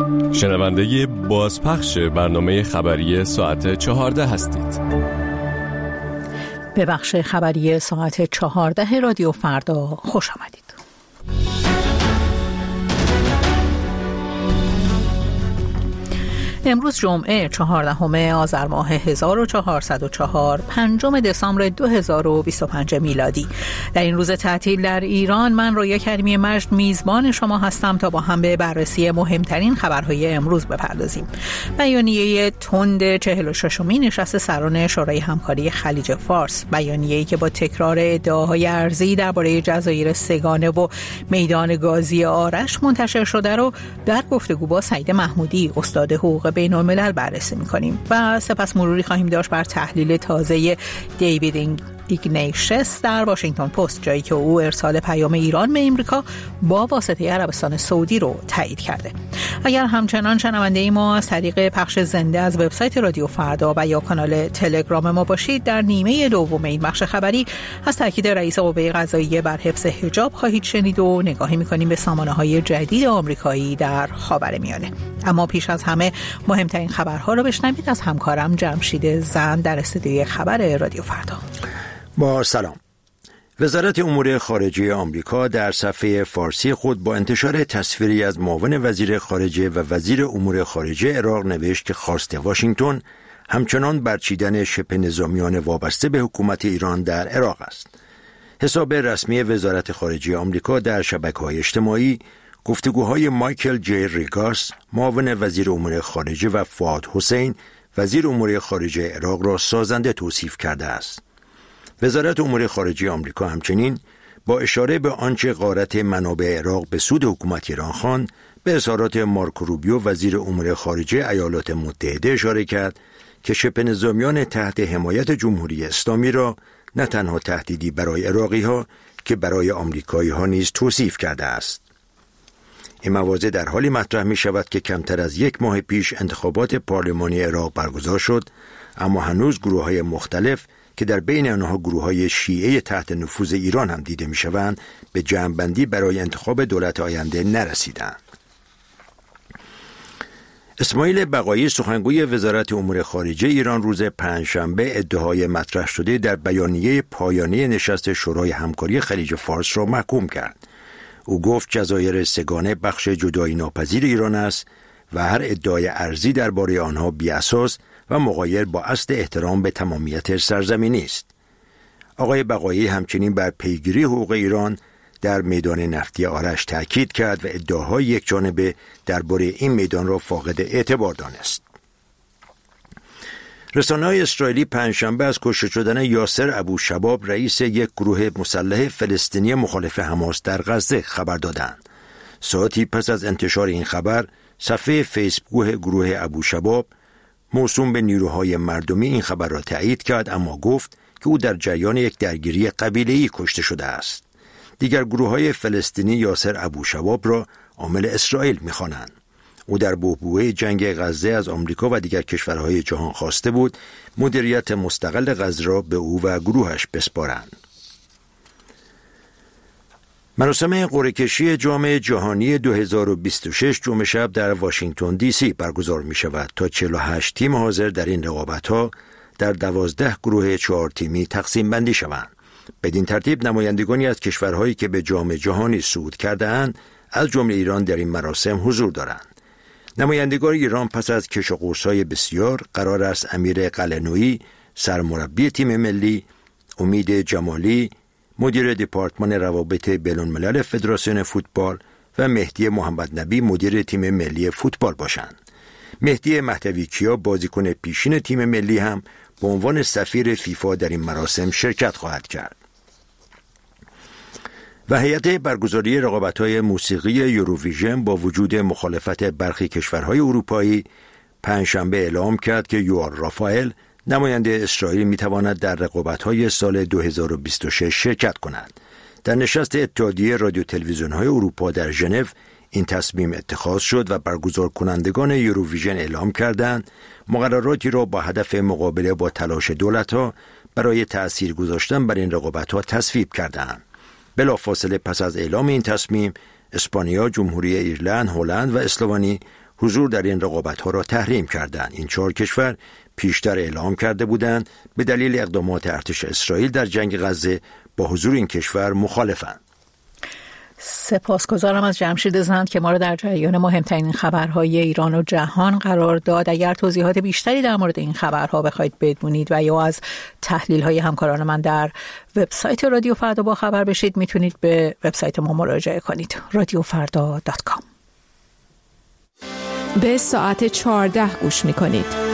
شنونده بازپخش برنامه خبری ساعت 14 هستید. به بخش خبری ساعت 14 رادیو فردا خوش آمدید. امروز جمعه 14 آذر ماه 1404 5 دسامبر 2025 میلادی. در این روز تعطیل در ایران من رویا کریمی مجد میزبان شما هستم تا با هم به بررسی مهمترین خبرهای امروز بپردازیم. بیانیه تند 46مین نشست سران شورای همکاری خلیج فارس، بیانیه‌ای که با تکرار ادعاهای ارزی درباره جزایر سگانه و میدان گازی آرش منتشر شده رو در گفتگو با سعید محمودی استاد حقوق بین الملل بررسی می‌کنیم و سپس مروری خواهیم داشت بر تحلیل تازه دیوید ایگنیشس در واشنگتن پست، جایی که او ارسال پیام ایران به امریکا با واسطه عربستان سعودی رو تایید کرده. اگر همچنان شنونده ما از طریق پخش زنده از وبسایت رادیو فردا و یا کانال تلگرام ما باشید، در نیمه دوم این بخش خبری از تاکید رئیس قوه قضاییه بر حفظ حجاب خواهید شنید و نگاهی می‌کنیم به سامانه‌های جدید آمریکایی در خاورمیانه. اما پیش از همه مهمترین خبرها رو بشنوید از همکارم جمشید زند در استودیوی خبر رادیو فردا. با سلام. وزارت امور خارجه آمریکا در صفحه فارسی خود با انتشار تصویری از معاون وزیر خارجه و وزیر امور خارجه عراق نوشت که خواست واشنگتن همچنان برچیدن شبه نظامیان وابسته به حکومت ایران در عراق است. حساب رسمی وزارت خارجه آمریکا در شبکه‌های اجتماعی گفتگوهای مایکل جی ریگاس معاون وزیر امور خارجه و فؤاد حسین وزیر امور خارجه عراق را سازنده توصیف کرده است. وزارت امور خارجه آمریکا همچنین با اشاره به آنچه غارت منابع عراق به سود حکومت ایران خواند، به اظهارات مارکو روبیو وزیر امور خارجه ایالات متحده اشاره کرد که شبه نظامیان تحت حمایت جمهوری اسلامی را نه تنها تهدیدی برای عراقی‌ها که برای آمریکایی‌ها نیز توصیف کرده است. این مواضع در حالی مطرح می شود که کمتر از یک ماه پیش انتخابات پارلمانی عراق برگزار شد، اما هنوز گروه‌های مختلف که در بین آنها گروه‌های شیعه تحت نفوذ ایران هم دیده می‌شوند به جمع‌بندی برای انتخاب دولت آینده نرسیدند. اسماعیل بقایی سخنگوی وزارت امور خارجه ایران روز پنجشنبه ادعاهای مطرح شده در بیانیه پایانی نشست شورای همکاری خلیج فارس را محکوم کرد. او گفت جزایر سگانه بخش جدایی ناپذیر ایران است و هر ادعای ارزی درباره آنها بی‌اساس و مغایر با اصل احترام به تمامیت سرزمینی است. آقای بقایی همچنین بر پیگیری حقوق ایران در میدان نفتی آرش تاکید کرد و ادعاهای یکجانبه درباره این میدان را فاقد اعتبار دانست. رسانه‌های اسرائیلی پنجشنبه از کشته شدن یاسر ابوشباب رئیس یک گروه مسلح فلسطینی مخالف حماس در غزه خبر دادند. ساعتی پس از انتشار این خبر، صفحه فیسبوک گروه ابوشباب موسوم به نیروهای مردمی این خبر را تایید کرد، اما گفت که او در جریان یک درگیری قبیله‌ای کشته شده است. دیگر گروه‌های فلسطینی یاسر ابوشباب را عامل اسرائیل می‌خوانند. او در بحبوحه جنگ غزه از آمریکا و دیگر کشورهای جهان خواسته بود مدیریت مستقل غزه را به او و گروهش بسپارند. مراسم قرعه‌کشی جام جهانی 2026 جمعه شب در واشنگتن دی سی برگزار می شود تا 48 تیم حاضر در این رقابت‌ها در 12 گروه 4 تیمی تقسیم بندی شوند. بدین ترتیب نمایندگانی از کشورهایی که به جام جهانی صعود کرده‌اند از جمله ایران در این مراسم حضور دارند. نمایندگان ایران پس از کش و قوس‌های بسیار قرار است امیر قلعه‌نویی سرمربی تیم ملی، امید جمالی مدیر دپارتمان روابط بین‌الملل فدراسیون فوتبال و مهدی محمد نبی مدیر تیم ملی فوتبال باشند. مهدی مهدوی‌کیا بازیکن پیشین تیم ملی هم به عنوان سفیر فیفا در این مراسم شرکت خواهد کرد. و هیئت برگزاری رقابت‌های موسیقی یوروویژن با وجود مخالفت برخی کشورهای اروپایی پنجشنبه اعلام کرد که یوآر رافائل نماینده اسرائیل میتواند در رقابت‌های سال 2026 شرکت کند. در نشست اتحادیه رادیو تلویزیون‌های اروپا در ژنو این تصمیم اتخاذ شد و برگزار کنندگان یوروویژن اعلام کردند مقرراتی را با هدف مقابله با تلاش دولت‌ها برای تأثیر گذاشتن بر این رقابت‌ها تصویب کردند. بلافاصله پس از اعلام این تصمیم، اسپانیا، جمهوری ایرلند، هلند و اسلوونی حضور در این رقابت‌ها را تحریم کردند. این 4 کشور پیشتر اعلام کرده بودند به دلیل اقدامات ارتش اسرائیل در جنگ غزه با حضور این کشور مخالفند. سپاسگزارم از جمشید زند که ما را در جریان مهمترین خبرهای ایران و جهان قرار داد. اگر توضیحات بیشتری در مورد این خبرها بخواید بدونید و یا از تحلیل‌های همکاران من در وبسایت رادیو فردا با خبر بشید، میتونید به وبسایت ما مراجعه کنید. radiofarda.com. به ساعت 14 گوش میکنید.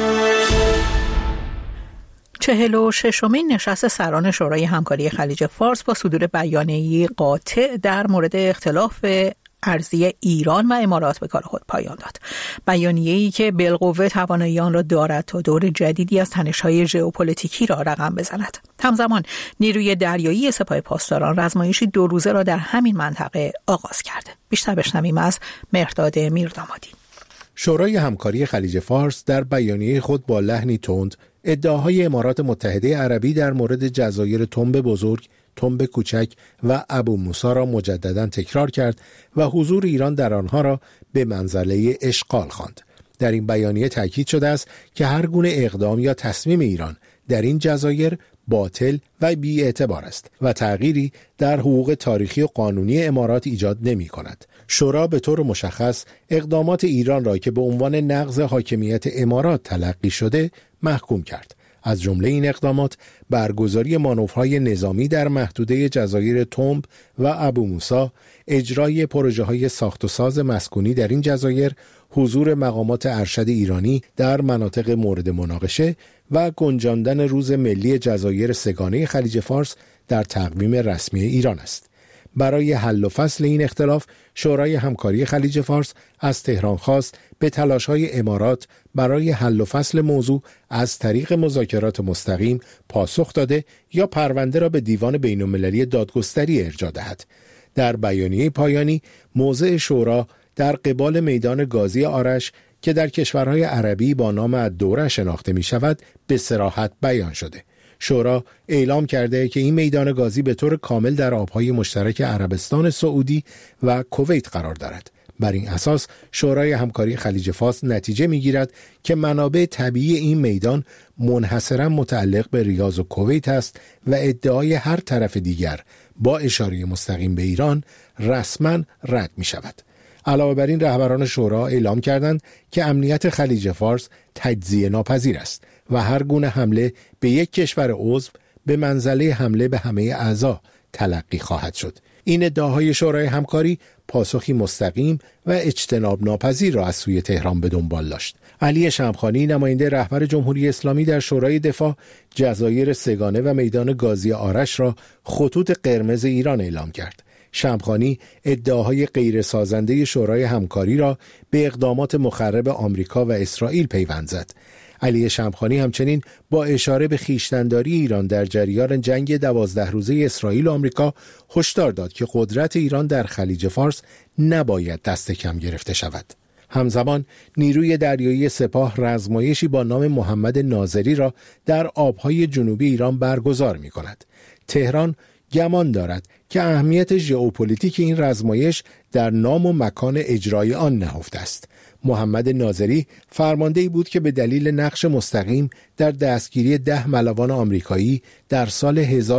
46مین نشست سران شورای همکاری خلیج فارس با صدور بیانیه‌ای قاطع در مورد اختلاف ارضی ایران و امارات به کار خود پایان داد. بیانیه‌ای که بالقوه توانایی آن را دارد تا دور جدیدی از تنش‌های ژئوپلیتیکی را رقم بزند. همزمان نیروی دریایی سپاه پاسداران رزمایشی 2 روزه را در همین منطقه آغاز کرده. بیشتر بشنویم از مهرداد میردامادی. شورای همکاری خلیج فارس در بیانیه خود با لحنی تند ادعاهای امارات متحده عربی در مورد جزایر تنب بزرگ، تنب کوچک و ابو موسی را مجددا تکرار کرد و حضور ایران در آنها را به منزله اشغال خواند. در این بیانیه تاکید شده است که هر گونه اقدام یا تصمیم ایران در این جزایر باطل و بی‌اعتبار است و تغییری در حقوق تاریخی و قانونی امارات ایجاد نمی کند. شورا به طور مشخص اقدامات ایران را که به عنوان نقض حاکمیت امارات تلقی شده محکوم کرد. از جمله این اقدامات برگزاری مانورهای نظامی در محدوده جزایر تنب و ابو موسی، اجرای پروژه‌های ساخت و ساز مسکونی در این جزایر، حضور مقامات ارشد ایرانی در مناطق مورد مناقشه و گنجاندن روز ملی جزایر سگانه خلیج فارس در تقویم رسمی ایران است. برای حل و فصل این اختلاف، شورای همکاری خلیج فارس از تهران خواست به تلاش‌های امارات برای حل و فصل موضوع از طریق مذاکرات مستقیم پاسخ داده یا پرونده را به دیوان بین‌المللی دادگستری ارجاع دهد. در بیانیه پایانی، موضع شورا در قبال میدان گازی آرش که در کشورهای عربی با نام الدوره شناخته می شود به صراحت بیان شده. شورا اعلام کرده که این میدان گازی به طور کامل در آبهای مشترک عربستان سعودی و کویت قرار دارد. بر این اساس شورای همکاری خلیج فارس نتیجه می‌گیرد که منابع طبیعی این میدان منحصراً متعلق به ریاض و کویت است و ادعای هر طرف دیگر با اشاره مستقیم به ایران رسماً رد می‌شود. علاوه بر این رهبران شورا اعلام کردند که امنیت خلیج فارس تجزیه ناپذیر است و هر گونه حمله به یک کشور عضو به منزله حمله به همه اعضا تلقی خواهد شد. این ادعاهای شورای همکاری پاسخی مستقیم و اجتناب ناپذیر را از سوی تهران به دنبال داشت. علی شمخانی، نماینده رهبر جمهوری اسلامی در شورای دفاع، جزایر سگانه و میدان گازی آرش را خطوط قرمز ایران اعلام کرد. شمخانی ادعاهای غیر سازنده شورای همکاری را به اقدامات مخرب آمریکا و اسرائیل پیوند زد. علی شمخانی همچنین با اشاره به خویشتن‌داری ایران در جریان جنگ 12 روزه اسرائیل و آمریکا هشدار داد که قدرت ایران در خلیج فارس نباید دست کم گرفته شود. همزمان نیروی دریایی سپاه رزمایشی با نام محمد ناظری را در آبهای جنوبی ایران برگزار می‌کند. تهران گمان دارد که اهمیت ژئوپلیتیک این رزمایش در نام و مکان اجرای آن نهفته است. محمد ناظری فرمانده‌ای بود که به دلیل نقش مستقیم در دستگیری 10 ملوان آمریکایی در سال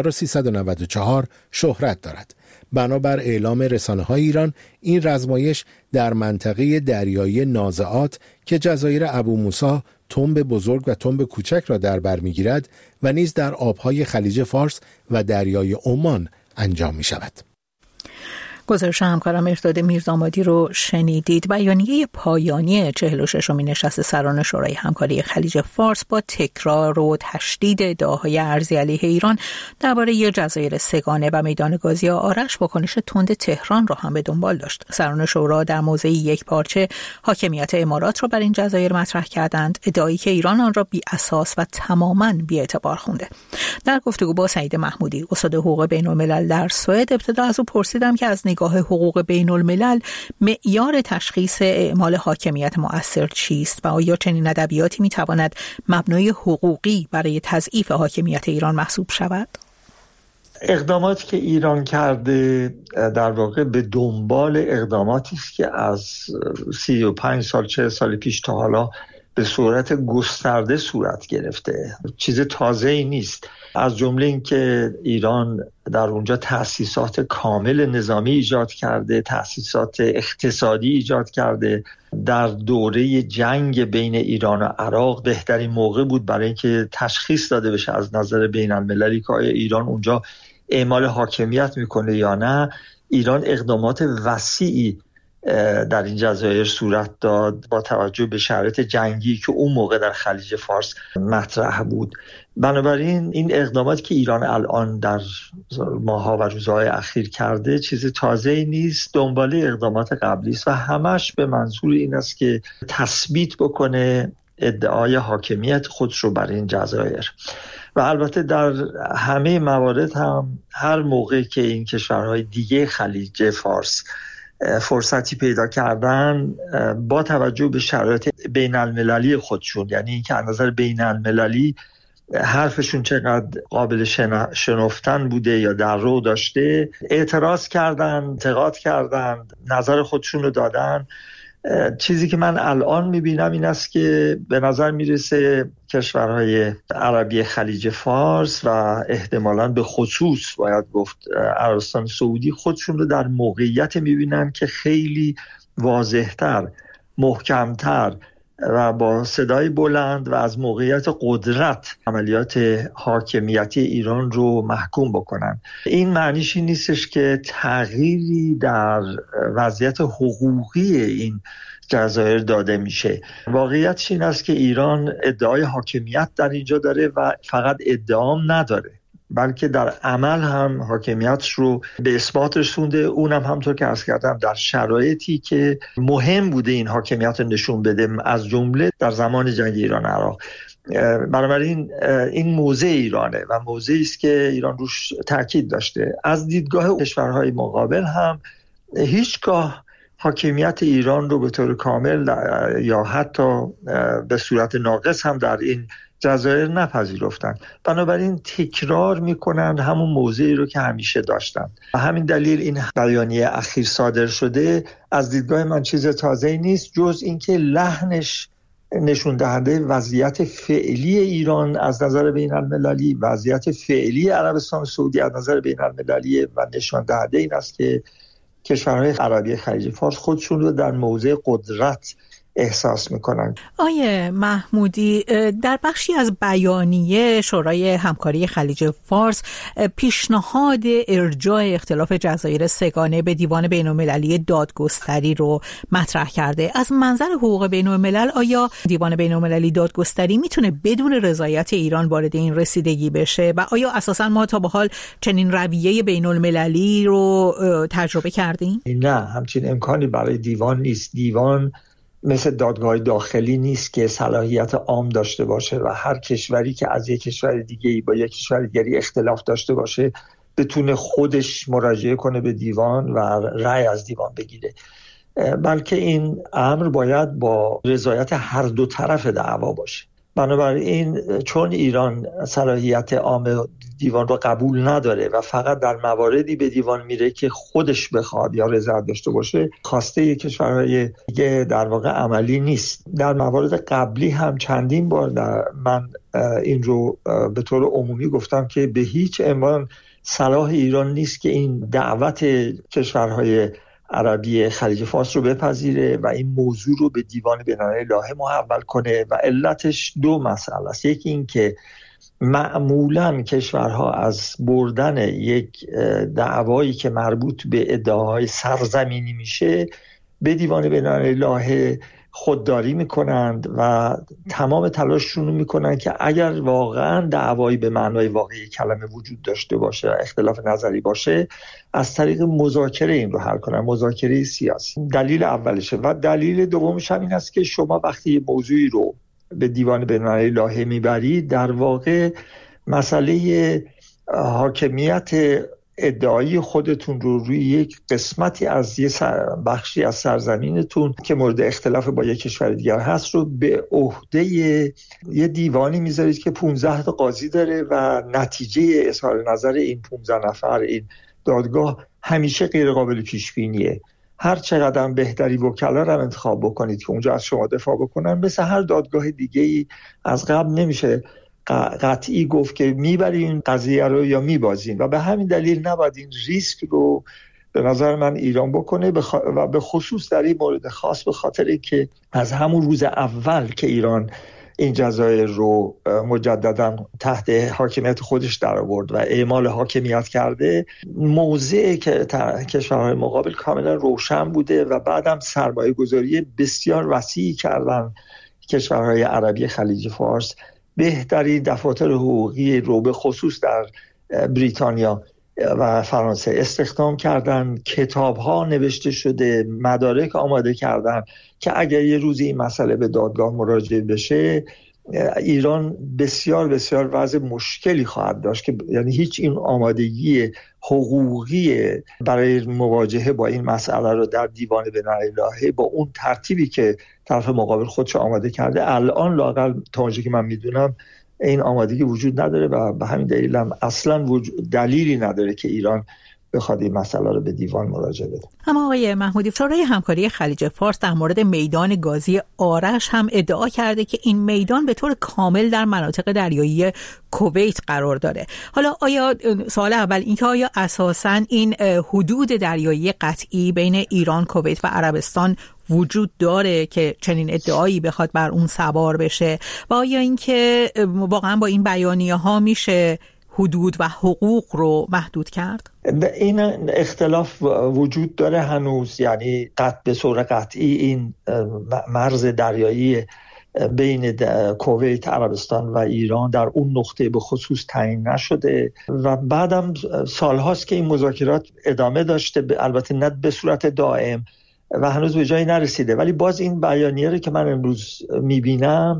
1394 شهرت دارد. بنابر اعلام رسانه‌های ایران، این رزمایش در منطقه دریایی نازعات که جزایر ابو موسی، تنب بزرگ و تنب کوچک را در بر می‌گیرد و نیز در آبهای خلیج فارس و دریای عمان انجام می‌شود. گزارش همکارم مهرداد میردامادی رو شنیدید. بیانیه پایانی 46مین نشست سران شورای همکاری خلیج فارس با تکرار و تشدید ادعاهای ارضی علیه ایران درباره جزایر سگانه و میدان گازی آرش واکنش تند تهران را هم به دنبال داشت. سران شورا در موضع یک پارچه حاکمیت امارات را بر این جزایر مطرح کردند، ادعایی که ایران آن را بی اساس و تماماً بی اعتبار خونده. در گفتگو با سعید محمودی، استاد حقوق بین‌الملل در سوئد، ابتدا از او پرسیدم که از نگاه حقوق بین الملل معیار تشخیص اعمال حاکمیت مؤثر چیست و آیا چنین ادبیاتی میتواند مبنای حقوقی برای تضعیف حاکمیت ایران محسوب شود؟ اقداماتی که ایران کرده در واقع به دنبال اقداماتی است که از 35 سال 40 سال پیش تا حالا به صورت گسترده صورت گرفته. چیز تازه‌ای نیست. از جمله این که ایران در اونجا تأسیسات کامل نظامی ایجاد کرده، تأسیسات اقتصادی ایجاد کرده. در دوره جنگ بین ایران و عراق بهترین موقع بود برای اینکه تشخیص داده بشه از نظر بین المللی که آیا ایران اونجا اعمال حاکمیت میکنه یا نه. ایران اقدامات وسیعی در این جزایر صورت داد با توجه به شرایط جنگی که اون موقع در خلیج فارس مطرح بود. بنابراین این اقداماتی که ایران الان در ماه‌ها و روزهای اخیر کرده چیز تازه‌ای نیست، دنباله اقدامات قبلی است و همش به منظور این است که تثبیت بکنه ادعای حاکمیت خودش رو بر این جزایر. و البته در همه موارد هم هر موقع که این کشورهای دیگه خلیج فارس فرصتی پیدا کردن با توجه به شرایط بین المللی خودشون، یعنی اینکه از نظر بین المللی حرفشون چقدر قابل شنفتن بوده یا در رو داشته، اعتراض کردن، انتقاد کردن، نظر خودشون رو دادن. چیزی که من الان میبینم این است که به نظر میرسه کشورهای عربی خلیج فارس و احتمالاً به خصوص باید گفت عربستان سعودی خودشون رو در موقعیت میبینن که خیلی واضحتر، محکمتر و با صدای بلند و از موقعیت قدرت عملیات حاکمیتی ایران رو محکوم بکنن. این معنیش این نیستش که تغییری در وضعیت حقوقی این جزایر داده میشه. واقعیتش این است که ایران ادعای حاکمیت در اینجا داره و فقط ادعام نداره، بلکه در عمل هم حاکمیتش رو به اثبات رسونده. اونم همطور که عرض کردم در شرایطی که مهم بوده این حاکمیت رو نشون بده، از جمله در زمان جنگ ایران عراق. بنابراین این موضع ایرانه و موضعی است که ایران روش تاکید داشته. از دیدگاه کشورهای مقابل هم هیچگاه حاکمیت ایران رو به طور کامل یا حتی به صورت ناقص هم در این جزایر نپذیرفتند. بنابراین تکرار میکنند همون موضعی رو که همیشه داشتن. و همین دلیل این بیانیه اخیر صادر شده از دیدگاه من چیز تازه‌ای نیست، جز اینکه لحنش نشون دهنده وضعیت فعلی ایران از نظر بین المللی، وضعیت فعلی عربستان سعودی از نظر بین المللی و نشان دهنده این است که کشورهای عربی خلیج فارس خودشون رو در موضع قدرت احساس میکنن. آیه محمودی، در بخشی از بیانیه شورای همکاری خلیج فارس پیشنهاد ارجاع اختلاف جزایر سه‌گانه به دیوان بین‌المللی دادگستری رو مطرح کرده. از منظر حقوق بین‌الملل آیا دیوان بین‌المللی دادگستری میتونه بدون رضایت ایران وارد این رسیدگی بشه و آیا اساساً ما تا به حال چنین رویه بین‌المللی رو تجربه کردیم؟ نه، همچین امکانی برای دیوان نیست. دیوان مثل دادگاه داخلی نیست که صلاحیت عام داشته باشه و هر کشوری که از یک کشور دیگه‌ای با یک کشور دیگری اختلاف داشته باشه بتونه خودش مراجعه کنه به دیوان و رأی از دیوان بگیره، بلکه این امر باید با رضایت هر دو طرف دعوا باشه. بنابراین چون ایران صلاحیت عام دیوان رو قبول نداره و فقط در مواردی به دیوان میره که خودش بخواد یا رضایت داشته باشه، خواسته کشورهای دیگه در واقع عملی نیست. در موارد قبلی هم چندین بار من این رو به طور عمومی گفتم که به هیچ عنوان صلاح ایران نیست که این دعوت کشورهای عربی خلیج فارس رو بپذیره و این موضوع رو به دیوان بین‌المللی لاهه محول کنه و علتش دو مسئله است. یکی این که معمولاً کشورها از بردن یک دعوایی که مربوط به ادعاهای سرزمینی میشه به دیوان بین‌المللی لاهه خودداری میکنند و تمام تلاششون رو میکنند که اگر واقعا دعوایی به معنای واقعی کلمه وجود داشته باشه و اختلاف نظری باشه از طریق مذاکره این رو حل کنن، مذاکره سیاسی. دلیل اولشه. و دلیل دومش هم این است که شما وقتی موضوعی رو به دیوان بین‌المللی لاهه میبرید در واقع مسئله حاکمیت ادعای خودتون رو روی یک قسمتی از بخشی از سرزمینتون که مورد اختلاف با یک کشور دیگر هست رو به عهده یه دیوانی میذارید که 15 تا قاضی داره و نتیجه اظهار نظر این 15 نفر این دادگاه همیشه غیر قابل پیش بینیه. هر چقدر بهتری وکلا رو انتخاب بکنید که اونجا از شما دفاع بکنن، مثل هر دادگاه دیگه‌ای از قبل نمیشه قطعی گفت که میبرین این قضیه رو یا میبازین و به همین دلیل نباید این ریسک رو به نظر من ایران بکنه و به خصوص در این مورد خاص به خاطر که از همون روز اول که ایران این جزایر رو مجددا تحت حاکمیت خودش در آورد و اعمال حاکمیت کرده، موضع که کشورهای مقابل کاملا روشن بوده و بعدم سرمایه گذاری بسیار وسیعی کردن کشورهای عربی خلیج فارس. بهترین دفاتر حقوقی رو به خصوص در بریتانیا و فرانسه استخدام کردن، کتاب‌ها نوشته شده، مدارک آماده کردن که اگر یه روزی این مسئله به دادگاه مراجعه بشه، ایران بسیار بسیار وضع مشکلی خواهد داشت که یعنی هیچ این آمادگی حقوقی برای مواجهه با این مسئله رو در دیوان بین‌المللی با اون ترتیبی که طرف مقابل خودش آماده کرده الان لااقل تا اونجایی که من میدونم این آمادگی وجود نداره و به همین دلیل هم اصلا دلیلی نداره که ایران بخواد این مسئله رو به دیوان مراجعه بده. اما آقای محمودی، شورای همکاری خلیج فارس در مورد میدان گازی آرش هم ادعا کرده که این میدان به طور کامل در مناطق دریایی کویت قرار داره. حالا آیا سوال اول این که آیا اساساً این حدود دریایی قطعی بین ایران، کویت و عربستان وجود داره که چنین ادعایی بخواد بر اون سوار بشه و آیا این که واقعا با این بیانیه ها میشه حدود و حقوق رو محدود کرد؟ این اختلاف وجود داره هنوز، یعنی به صورت قطعی این مرز دریایی بین کویت، عربستان و ایران در اون نقطه به خصوص تعیین نشده و بعدم سالهاست که این مذاکرات ادامه داشته، البته نه به صورت دائم و هنوز به جایی نرسیده، ولی باز این بیانیه رو که من امروز میبینم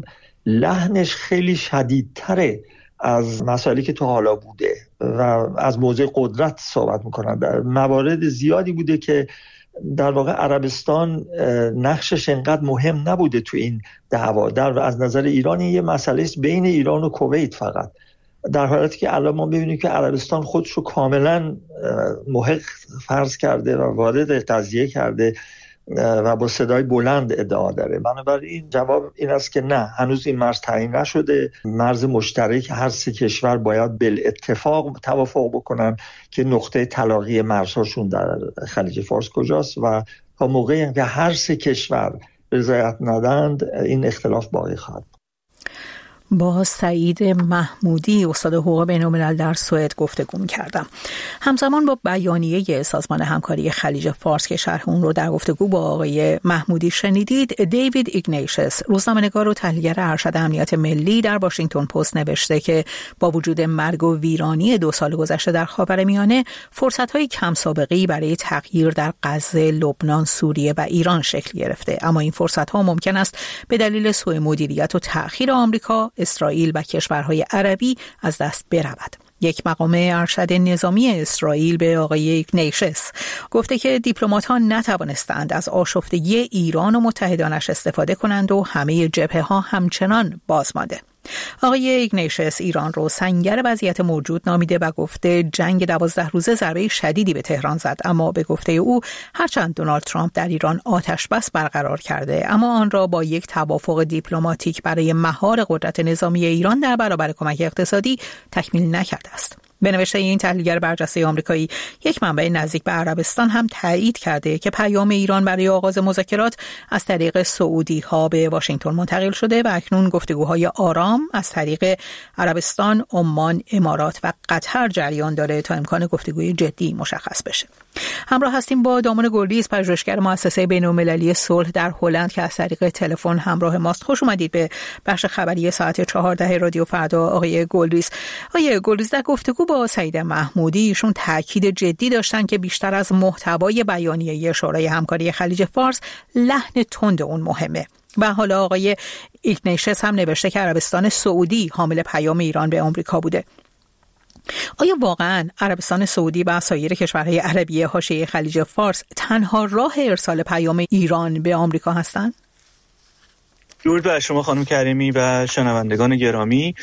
لحنش خیلی شدیدتره از مسائلی که تا حالا بوده و از موضع قدرت صحبت میکنن. در موارد زیادی بوده که در واقع عربستان نقشش انقدر مهم نبوده تو این دعوا. از نظر ایران این یه مسئله است بین ایران و کویت فقط، در حالیتی که الان ما ببینیم که عربستان خودش رو کاملا محق فرض کرده و وارد قضیه کرده و با صدای بلند ادعا داره. بنابراین جواب این است که نه، هنوز این مرز تعیین نشده. مرز مشترک هر سه کشور باید بالاتفاق توافق بکنن که نقطه تلاقی مرزهاشون در خلیج فارس کجاست و تا موقعی که هر سه کشور رضایت ندند این اختلاف باقی خواهد. با سعید محمودی، استاد حقوق بین‌الملل در سوئد گفتگو کردم. همزمان با بیانیه سازمان همکاری خلیج فارس که شرح اون رو در گفتگو با آقای محمودی شنیدید، دیوید ایگنیشس، روزنامه‌نگار و تحلیلگر ارشد امنیت ملی، در واشنگتن پست نوشته که با وجود مرگ و ویرانی 2 سال گذشته در خاورمیانه، فرصت‌های کم سابقه‌ای برای تغییر در غزه، لبنان، سوریه و ایران شکل گرفته، اما این فرصت‌ها ممکن است به دلیل سوء مدیریت و تأخیر آمریکا، اسرائیل و کشورهای عربی از دست برود. یک مقام ارشد نظامی اسرائیل به آقای ایگنیشس گفته که دیپلمات‌ها نتوانستند از آشفتگی ایران و متحدانش استفاده کنند و همه جبهه‌ها همچنان باز مانده. آقای ایگنیشس ایران رو سنگر وضعیت موجود نامیده و گفته جنگ 12 روزه ضربه شدیدی به تهران زد، اما به گفته او هرچند دونالد ترامپ در ایران آتش بس برقرار کرده، اما آن را با یک توافق دیپلماتیک برای مهار قدرت نظامی ایران در برابر کمک اقتصادی تکمیل نکرده است. به نوشته این تحلیلگر برجسته آمریکایی، یک منبع نزدیک به عربستان هم تایید کرده که پیام ایران برای آغاز مذاکرات از طریق سعودی‌ها به واشنگتن منتقل شده و اکنون گفتگوهای آرام از طریق عربستان، عمان، امارات و قطر جریان داره تا امکان گفتگوی جدی مشخص بشه. همراه هستیم با دامون گلدیز، پژوهشگر مؤسسه بین‌المللی صلح در هلند که از طریق تلفن همراه ماست. خوش اومدید به بخش خبری ساعت 14 رادیو فردا آقای گلدیز. آقای گلدیز، در گفتگو با سعید محمودی ایشون تاکید جدی داشتن که بیشتر از محتوای بیانیه شورای همکاری خلیج فارس لحن تند اون مهمه. و حالا آقای ایگنیشس هم نوشته که عربستان سعودی حامل پیام ایران به آمریکا بوده. آیا واقعا عربستان سعودی و سایر کشورهای عربی حاشیه خلیج فارس تنها راه ارسال پیام ایران به آمریکا هستند؟ درود بر شما خانم کریمی و شنوندگان گرامی.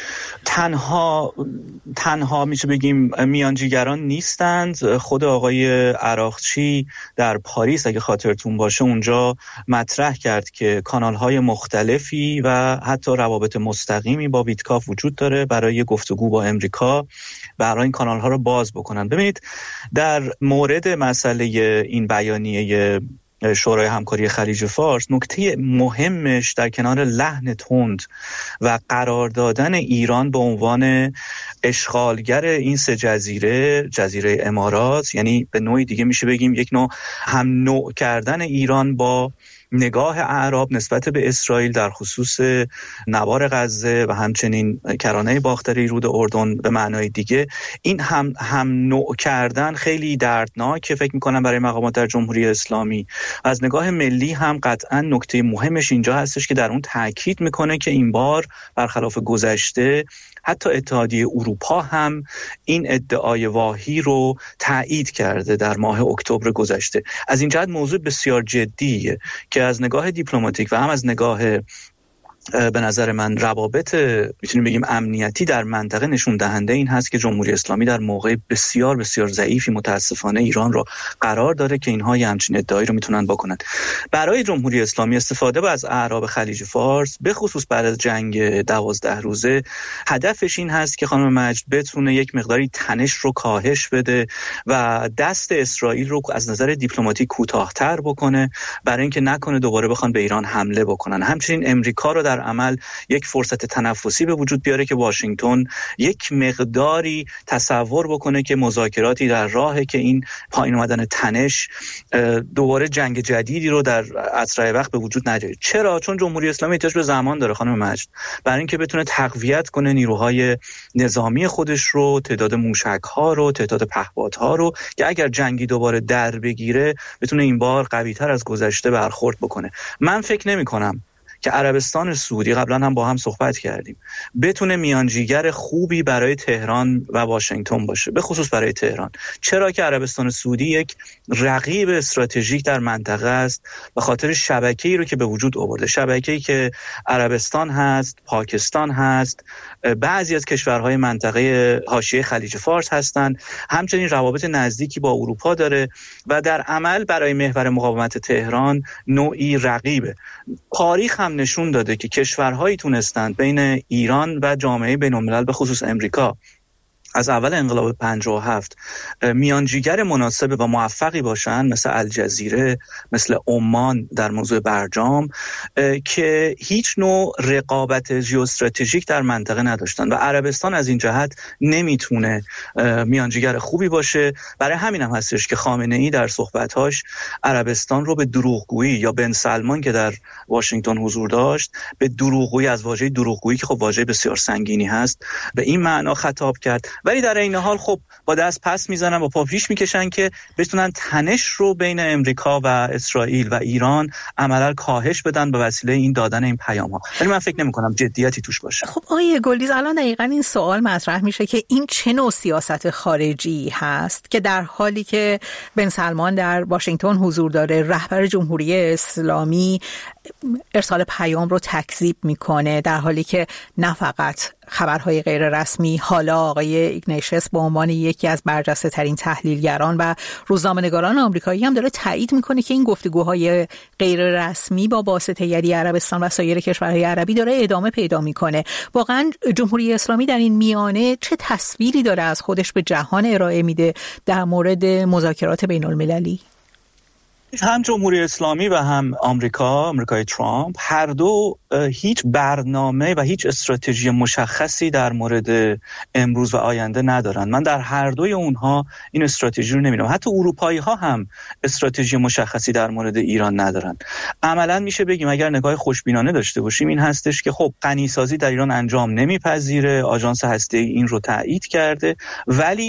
تنها میشه بگیم میانجیگران نیستند. خود آقای عراقچی در پاریس اگه خاطرتون باشه اونجا مطرح کرد که کانال‌های مختلفی و حتی روابط مستقیمی با ویتکاف وجود داره برای گفتگو با امریکا، برای این کانال‌ها رو باز بکنن. ببینید در مورد مسئله این بیانیه شورای همکاری خلیج فارس، نکته مهمش در کنار لحن تند و قرار دادن ایران به عنوان اشغالگر این سه جزیره امارات، یعنی به نوعی دیگه میشه بگیم یک نوع هم نوع کردن ایران با نگاه اعراب نسبت به اسرائیل در خصوص نوار غزه و همچنین کرانه باختری رود اردن به معنای دیگه، این هم نوع کردن خیلی دردناکه فکر میکنم برای مقامات در جمهوری اسلامی. از نگاه ملی هم قطعا نکته مهمش اینجا هستش که در اون تاکید میکنه که این بار برخلاف گذشته حتی اتحادیه اروپا هم این ادعای واهی رو تایید کرده در ماه اکتبر گذشته. از این جهت موضوع بسیار جدیه که از نگاه دیپلماتیک و هم از نگاه به نظر من روابط میتونیم بگیم امنیتی در منطقه نشون دهنده این هست که جمهوری اسلامی در موقع بسیار بسیار ضعیفی متاسفانه ایران رو قرار داره که اینها یه همچین ادعایی رو میتونن بکنن. برای جمهوری اسلامی استفاده از اعراب خلیج فارس به خصوص بعد از جنگ 12 روزه هدفش این هست که خانم مجد بتونه یک مقداری تنش رو کاهش بده و دست اسرائیل رو از نظر دیپلماتیک کوتاه‌تر بکنه برای اینکه نکنه دوباره بخوان به ایران حمله بکنن. همچنین امریکا رو در عمل یک فرصت تنفسی به وجود بیاره که واشنگتن یک مقداری تصور بکنه که مذاکراتی در راهه که این پایین اومدن تنش دوباره جنگ جدیدی رو در اسرع وقت به وجود نیاره. چرا؟ چون جمهوری اسلامی احتیاج به زمان داره خانم مجد برای اینکه بتونه تقویت کنه نیروهای نظامی خودش رو، تعداد موشک‌ها رو، تعداد پهپادها رو، که اگر جنگی دوباره در بگیره بتونه این بار قوی‌تر از گذشته برخورد بکنه. من فکر نمی‌کنم که عربستان سعودی، قبلا هم با هم صحبت کردیم، بتونه میانجیگر خوبی برای تهران و واشنگتن باشه، به خصوص برای تهران. چرا که عربستان سعودی یک رقیب استراتژیک در منطقه است به خاطر شبکه‌ای رو که به وجود آورده، شبکه‌ای که عربستان هست، پاکستان هست، بعضی از کشورهای منطقه حاشیه خلیج فارس هستند، همچنین روابط نزدیکی با اروپا داره و در عمل برای محور مقاومت تهران نوعی رقیبه. تاریخ هم نشون داده که کشورهایی تونستند بین ایران و جامعه بین‌الملل به خصوص امریکا از اول انقلاب 57 میانجیگر مناسب و موفقی باشن، مثل الجزیره، مثل عمان در موضوع برجام، که هیچ نوع رقابت ژئواستراتژیک در منطقه نداشتن و عربستان از این جهت نمیتونه میانجیگر خوبی باشه. برای همین هم هستش که خامنه‌ای در صحبت‌هاش عربستان رو به دروغگویی، یا بن سلمان که در واشنگتن حضور داشت به دروغگویی، از واژه دروغگویی که خب واژه بسیار سنگینی هست، به این معنا خطاب کرد. ولی در این حال خب با دست پس میزنن و پا پیش میکشن که بتونن تنش رو بین امریکا و اسرائیل و ایران عملاً کاهش بدن به وسیله این دادن این پیام ها. ولی من فکر نمی کنم جدیتی توش باشه. خب آیه گلدیز، الان دقیقاً این سوال مطرح میشه که این چه نوع سیاست خارجی هست که در حالی که بن سلمان در واشنگتن حضور داره، رهبر جمهوری اسلامی ارسال پیام رو تکذیب میکنه، در حالی که نه فقط خبرهای غیر رسمی، حالا آقای ایگنیشس به عنوان یکی از برجسته ترین تحلیلگران و روزنامه‌نگاران آمریکایی هم داره تایید میکنه که این گفتگوهای غیر رسمی با واسطه‌گری عربستان و سایر کشورهای عربی داره ادامه پیدا میکنه. واقعا جمهوری اسلامی در این میانه چه تصویری داره از خودش به جهان ارائه میده در مورد مذاکرات بین المللی؟ هم جمهوری اسلامی و هم آمریکای ترامپ هر دو هیچ برنامه و هیچ استراتژی مشخصی در مورد امروز و آینده ندارن. من در هر دوی اونها این استراتژی رو نمی‌بینم. حتی اروپایی ها هم استراتژی مشخصی در مورد ایران ندارن. عملاً میشه بگیم اگر نگاه خوشبینانه داشته باشیم این هستش که خب غنیسازی در ایران انجام نمیپذیره، آژانس هسته‌ای این رو تایید کرده، ولی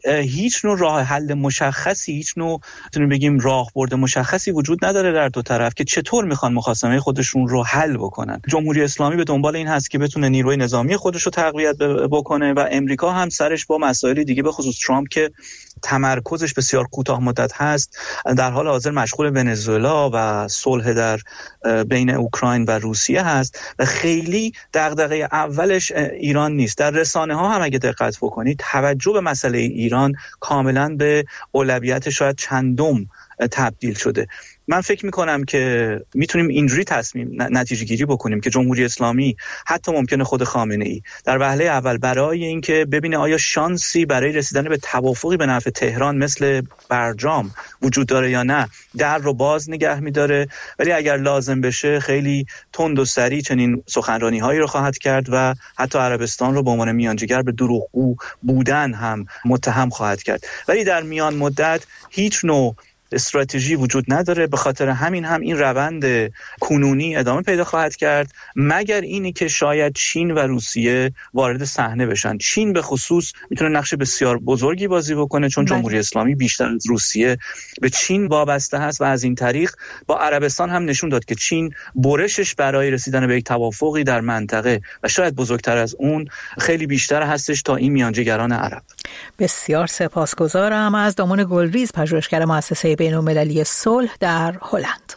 هیچ نوع راه حل مشخصی، هیچ نوع میتونیم بگیم راهبرد مشخصی وجود نداره در دو طرف که چطور میخوان مخاصمه خودشون رو حل بکنن. جمهوری اسلامی به دنبال این هست که بتونه نیروی نظامی خودش رو تقویت بکنه و امریکا هم سرش با مسائل دیگه، به خصوص ترامپ که تمرکزش بسیار کوتاه مدت هست، در حال حاضر مشغول ونزوئلا و صلح در بین اوکراین و روسیه هست و خیلی دغدغه اولش ایران نیست. در رسانه ها هم اگه دقت بکنید توجه به مسئله ایران کاملا به اولویت شاید چندم تبدیل شده. من فکر میکنم که میتونیم اینجوری نتیجه گیری بکنیم که جمهوری اسلامی، حتی ممکنه خود خامنه ای، در وهله اول برای اینکه ببینه آیا شانسی برای رسیدن به توافقی به نفع تهران مثل برجام وجود داره یا نه، در رو باز نگه میداره، ولی اگر لازم بشه خیلی تند و سریع چنین سخنرانی هایی رو خواهد کرد و حتی عربستان رو به عنوان میانجیگر به دروغگو بودن هم متهم خواهد کرد. ولی در میان مدت هیچ نوع استراتژی وجود نداره، به خاطر همین هم این روند کنونی ادامه پیدا خواهد کرد، مگر اینی که شاید چین و روسیه وارد صحنه بشن. چین به خصوص میتونه نقش بسیار بزرگی بازی بکنه، چون جمهوری اسلامی بیشتر از روسیه به چین وابسته هست و از این طریق با عربستان هم نشون داد که چین برشش برای رسیدن به یک توافقی در منطقه و شاید بزرگتر از اون خیلی بیشتر هستش تا این میانجیگران عرب. بسیار سپاسگزارم از دامون گلریز، پژوهشگر مؤسسه بین‌المللی صلح در هلند.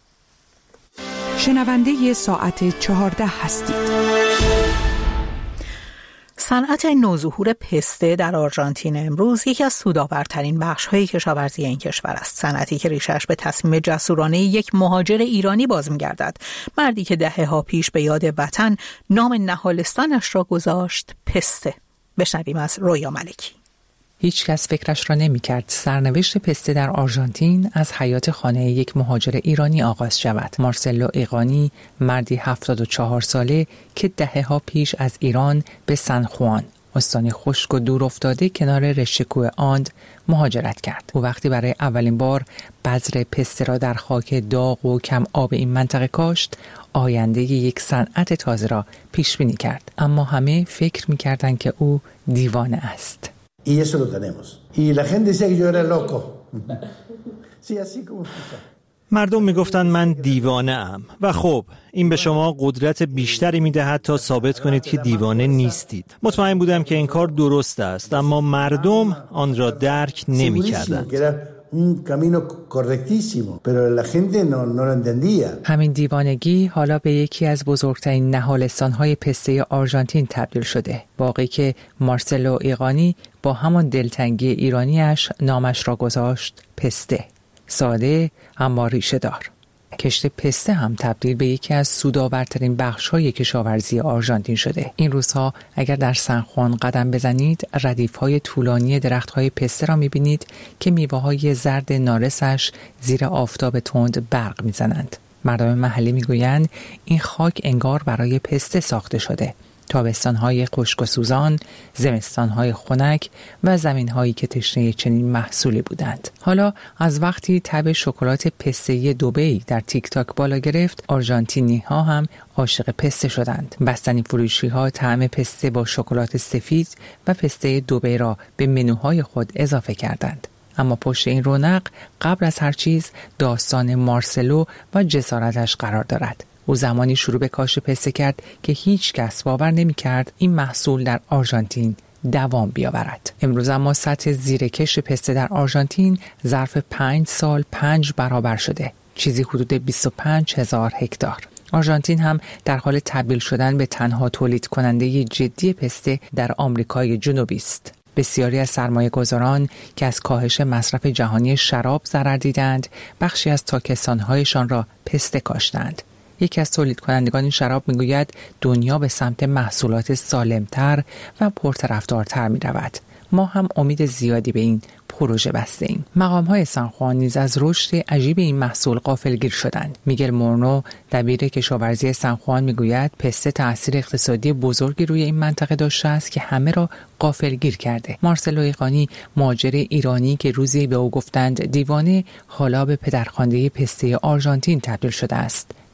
شنونده ساعت 14 هستید. صنعت نوظهور پسته در آرژانتین امروز یکی از سودآورترین بخش‌های کشاورزی این کشور است. صنعتی که ریشش به تصمیم جسورانه یک مهاجر ایرانی باز می‌گردد، مردی که دهه‌ها پیش به یاد وطن نام نهالستانش را گذاشت پسته. بشنویم از رویا ملکی. هیچ کس فکرش را نمی کرد سرنوشت پسته در آرژانتین از حیات خانه یک مهاجر ایرانی آغاز شود. مارسلو ایقانی، مردی 74 ساله که دهه‌ها پیش از ایران به سن خوان، استانی خشک و دور افتاده کنار رشته کوه آند، مهاجرت کرد. او وقتی برای اولین بار بذر پسته را در خاک داغ و کم آب این منطقه کاشت، آینده یک صنعت تازه را پیش بینی کرد. اما همه فکر می‌کردند که او دیوانه است. Y eso lo tenemos. Y la gente decía que yo era loco. Sí, así como مردم میگفتند من دیوانه ام و خب این به شما قدرت بیشتری میدهد تا ثابت کنید که دیوانه نیستید. مطمئن بودم که این کار درست است، اما مردم آن را درک نمی‌کردند. همین دیوانگی حالا به یکی از بزرگترین نهالستان‌های پسته آرژانتین تبدیل شده. واقعی که مارسلو ایقانی با همان دلتنگی ایرانیش نامش را گذاشت پسته. ساده اما ریشه دار. کشت پسته هم تبدیل به یکی از سودآورترین بخش‌های کشاورزی آرژانتین شده. این روزها اگر در سن خوان قدم بزنید، ردیف‌های طولانی درخت‌های پسته را می‌بینید که میوه‌های زرد نارسش زیر آفتاب تند برق می‌زنند. مردم محلی می‌گویند این خاک انگار برای پسته ساخته شده. تابستان‌های خشک و سوزان، زمستان‌های خنک و زمین‌هایی که تشنه چنین محصولی بودند. حالا از وقتی تب شکلات پسته‌ای دبی در تیک تاک بالا گرفت، آرژانتینی‌ها هم عاشق پسته شدند. بستنی فروشی‌ها طعم پسته با شکلات سفید و پسته دبی را به منوهای خود اضافه کردند. اما پشت این رونق قبل از هر چیز داستان مارسلو و جسارتش قرار دارد. او زمانی شروع به کاشت پسته کرد که هیچ کس باور نمی کرد این محصول در آرژانتین دوام بیاورد. امروز اما سطح زیرکش پسته در آرژانتین ظرف 5 سال 5 برابر شده، چیزی حدود 25,000 هکتار. آرژانتین هم در حال تبدیل شدن به تنها تولید کننده جدی پسته در آمریکای جنوبی است. بسیاری از سرمایه‌گذاران که از کاهش مصرف جهانی شراب ضرر دیدند، بخشی از تاکستان‌هایشان را پسته کاشتند. یکی از تولید کنندگان این شراب میگوید دنیا به سمت محصولات سالمتر و پرطرفدارتر می رود. ما هم امید زیادی به این پروژه بسته ایم. مقام‌های سن خوان نیز از رشد عجیب این محصول غافلگیر شدند. میگل مورنو، دبیر کشاورزی سن خوان، میگوید پسته تأثیر اقتصادی بزرگی روی این منطقه داشته است که همه را غافلگیر کرده. مارسلو ایقانی، مهاجر ایرانی که روزی به او گفتند دیوانه، حالا به پدرخوانده پسته آرژانتین تبدیل شده است.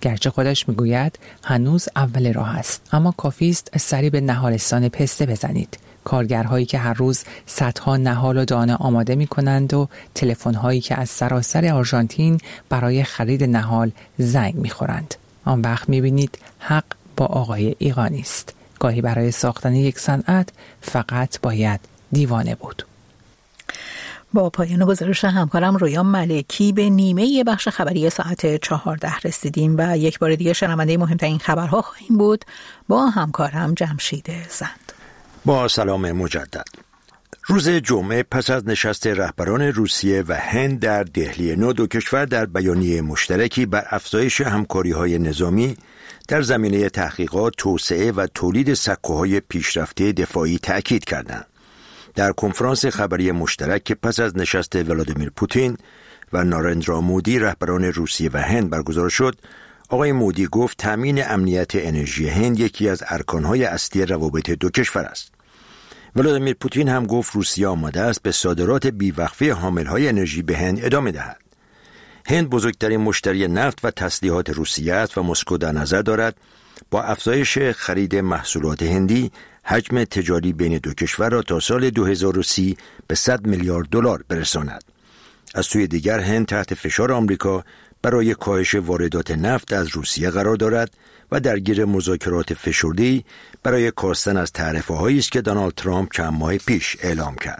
گرچه خودش میگوید هنوز اول راه است، اما کافی است سری به نهالستان پسته بزنید. کارگرهایی که هر روز صدها نهال و دانه آماده می کنند و تلفن‌هایی که از سراسر آرژانتین برای خرید نهال زنگ می خورند. آن وقت می بینید حق با آقای ایقانی است. گاهی برای ساختن یک صنعت فقط باید دیوانه بود. با پایان گزارش همکارم رویا ملکی به نیمه بخش خبری ساعت 14 رسیدیم و یک بار دیگه شنونده مهمترین خبرها خواهیم بود با همکارم جمشید زند. با سلام مجدد. روز جمعه پس از نشست رهبران روسیه و هند در دهلی نو، دو کشور در بیانیه مشترکی بر افزایش همکاری‌های نظامی در زمینه تحقیقات، توسعه و تولید سکوهای پیشرفته دفاعی تأکید کردند. در کنفرانس خبری مشترک که پس از نشست ولادیمیر پوتین و نارندرا مودی رهبران روسیه و هند برگزار شد، آقای مودی گفت تامین امنیت انرژی هند یکی از ارکانهای اصلی روابط دو کشور است. ولادیمیر پوتین هم گفت روسیه آماده است به صادرات بیوقفه حاملهای انرژی به هند ادامه دهد. هند بزرگترین مشتری نفت و تسلیحات روسیه است و مسکو در نظر دارد با افزایش خرید محصولات هندی حجم تجاری بین دو کشور را تا سال 2030 به 100 میلیارد دلار برساند. از سوی دیگر هند تحت فشار آمریکا برای کاهش واردات نفت از روسیه قرار دارد و درگیر مذاکرات فشرده‌ای برای کاستن از تعرفه‌هایی است که دونالد ترامپ چند ماه پیش اعلام کرد.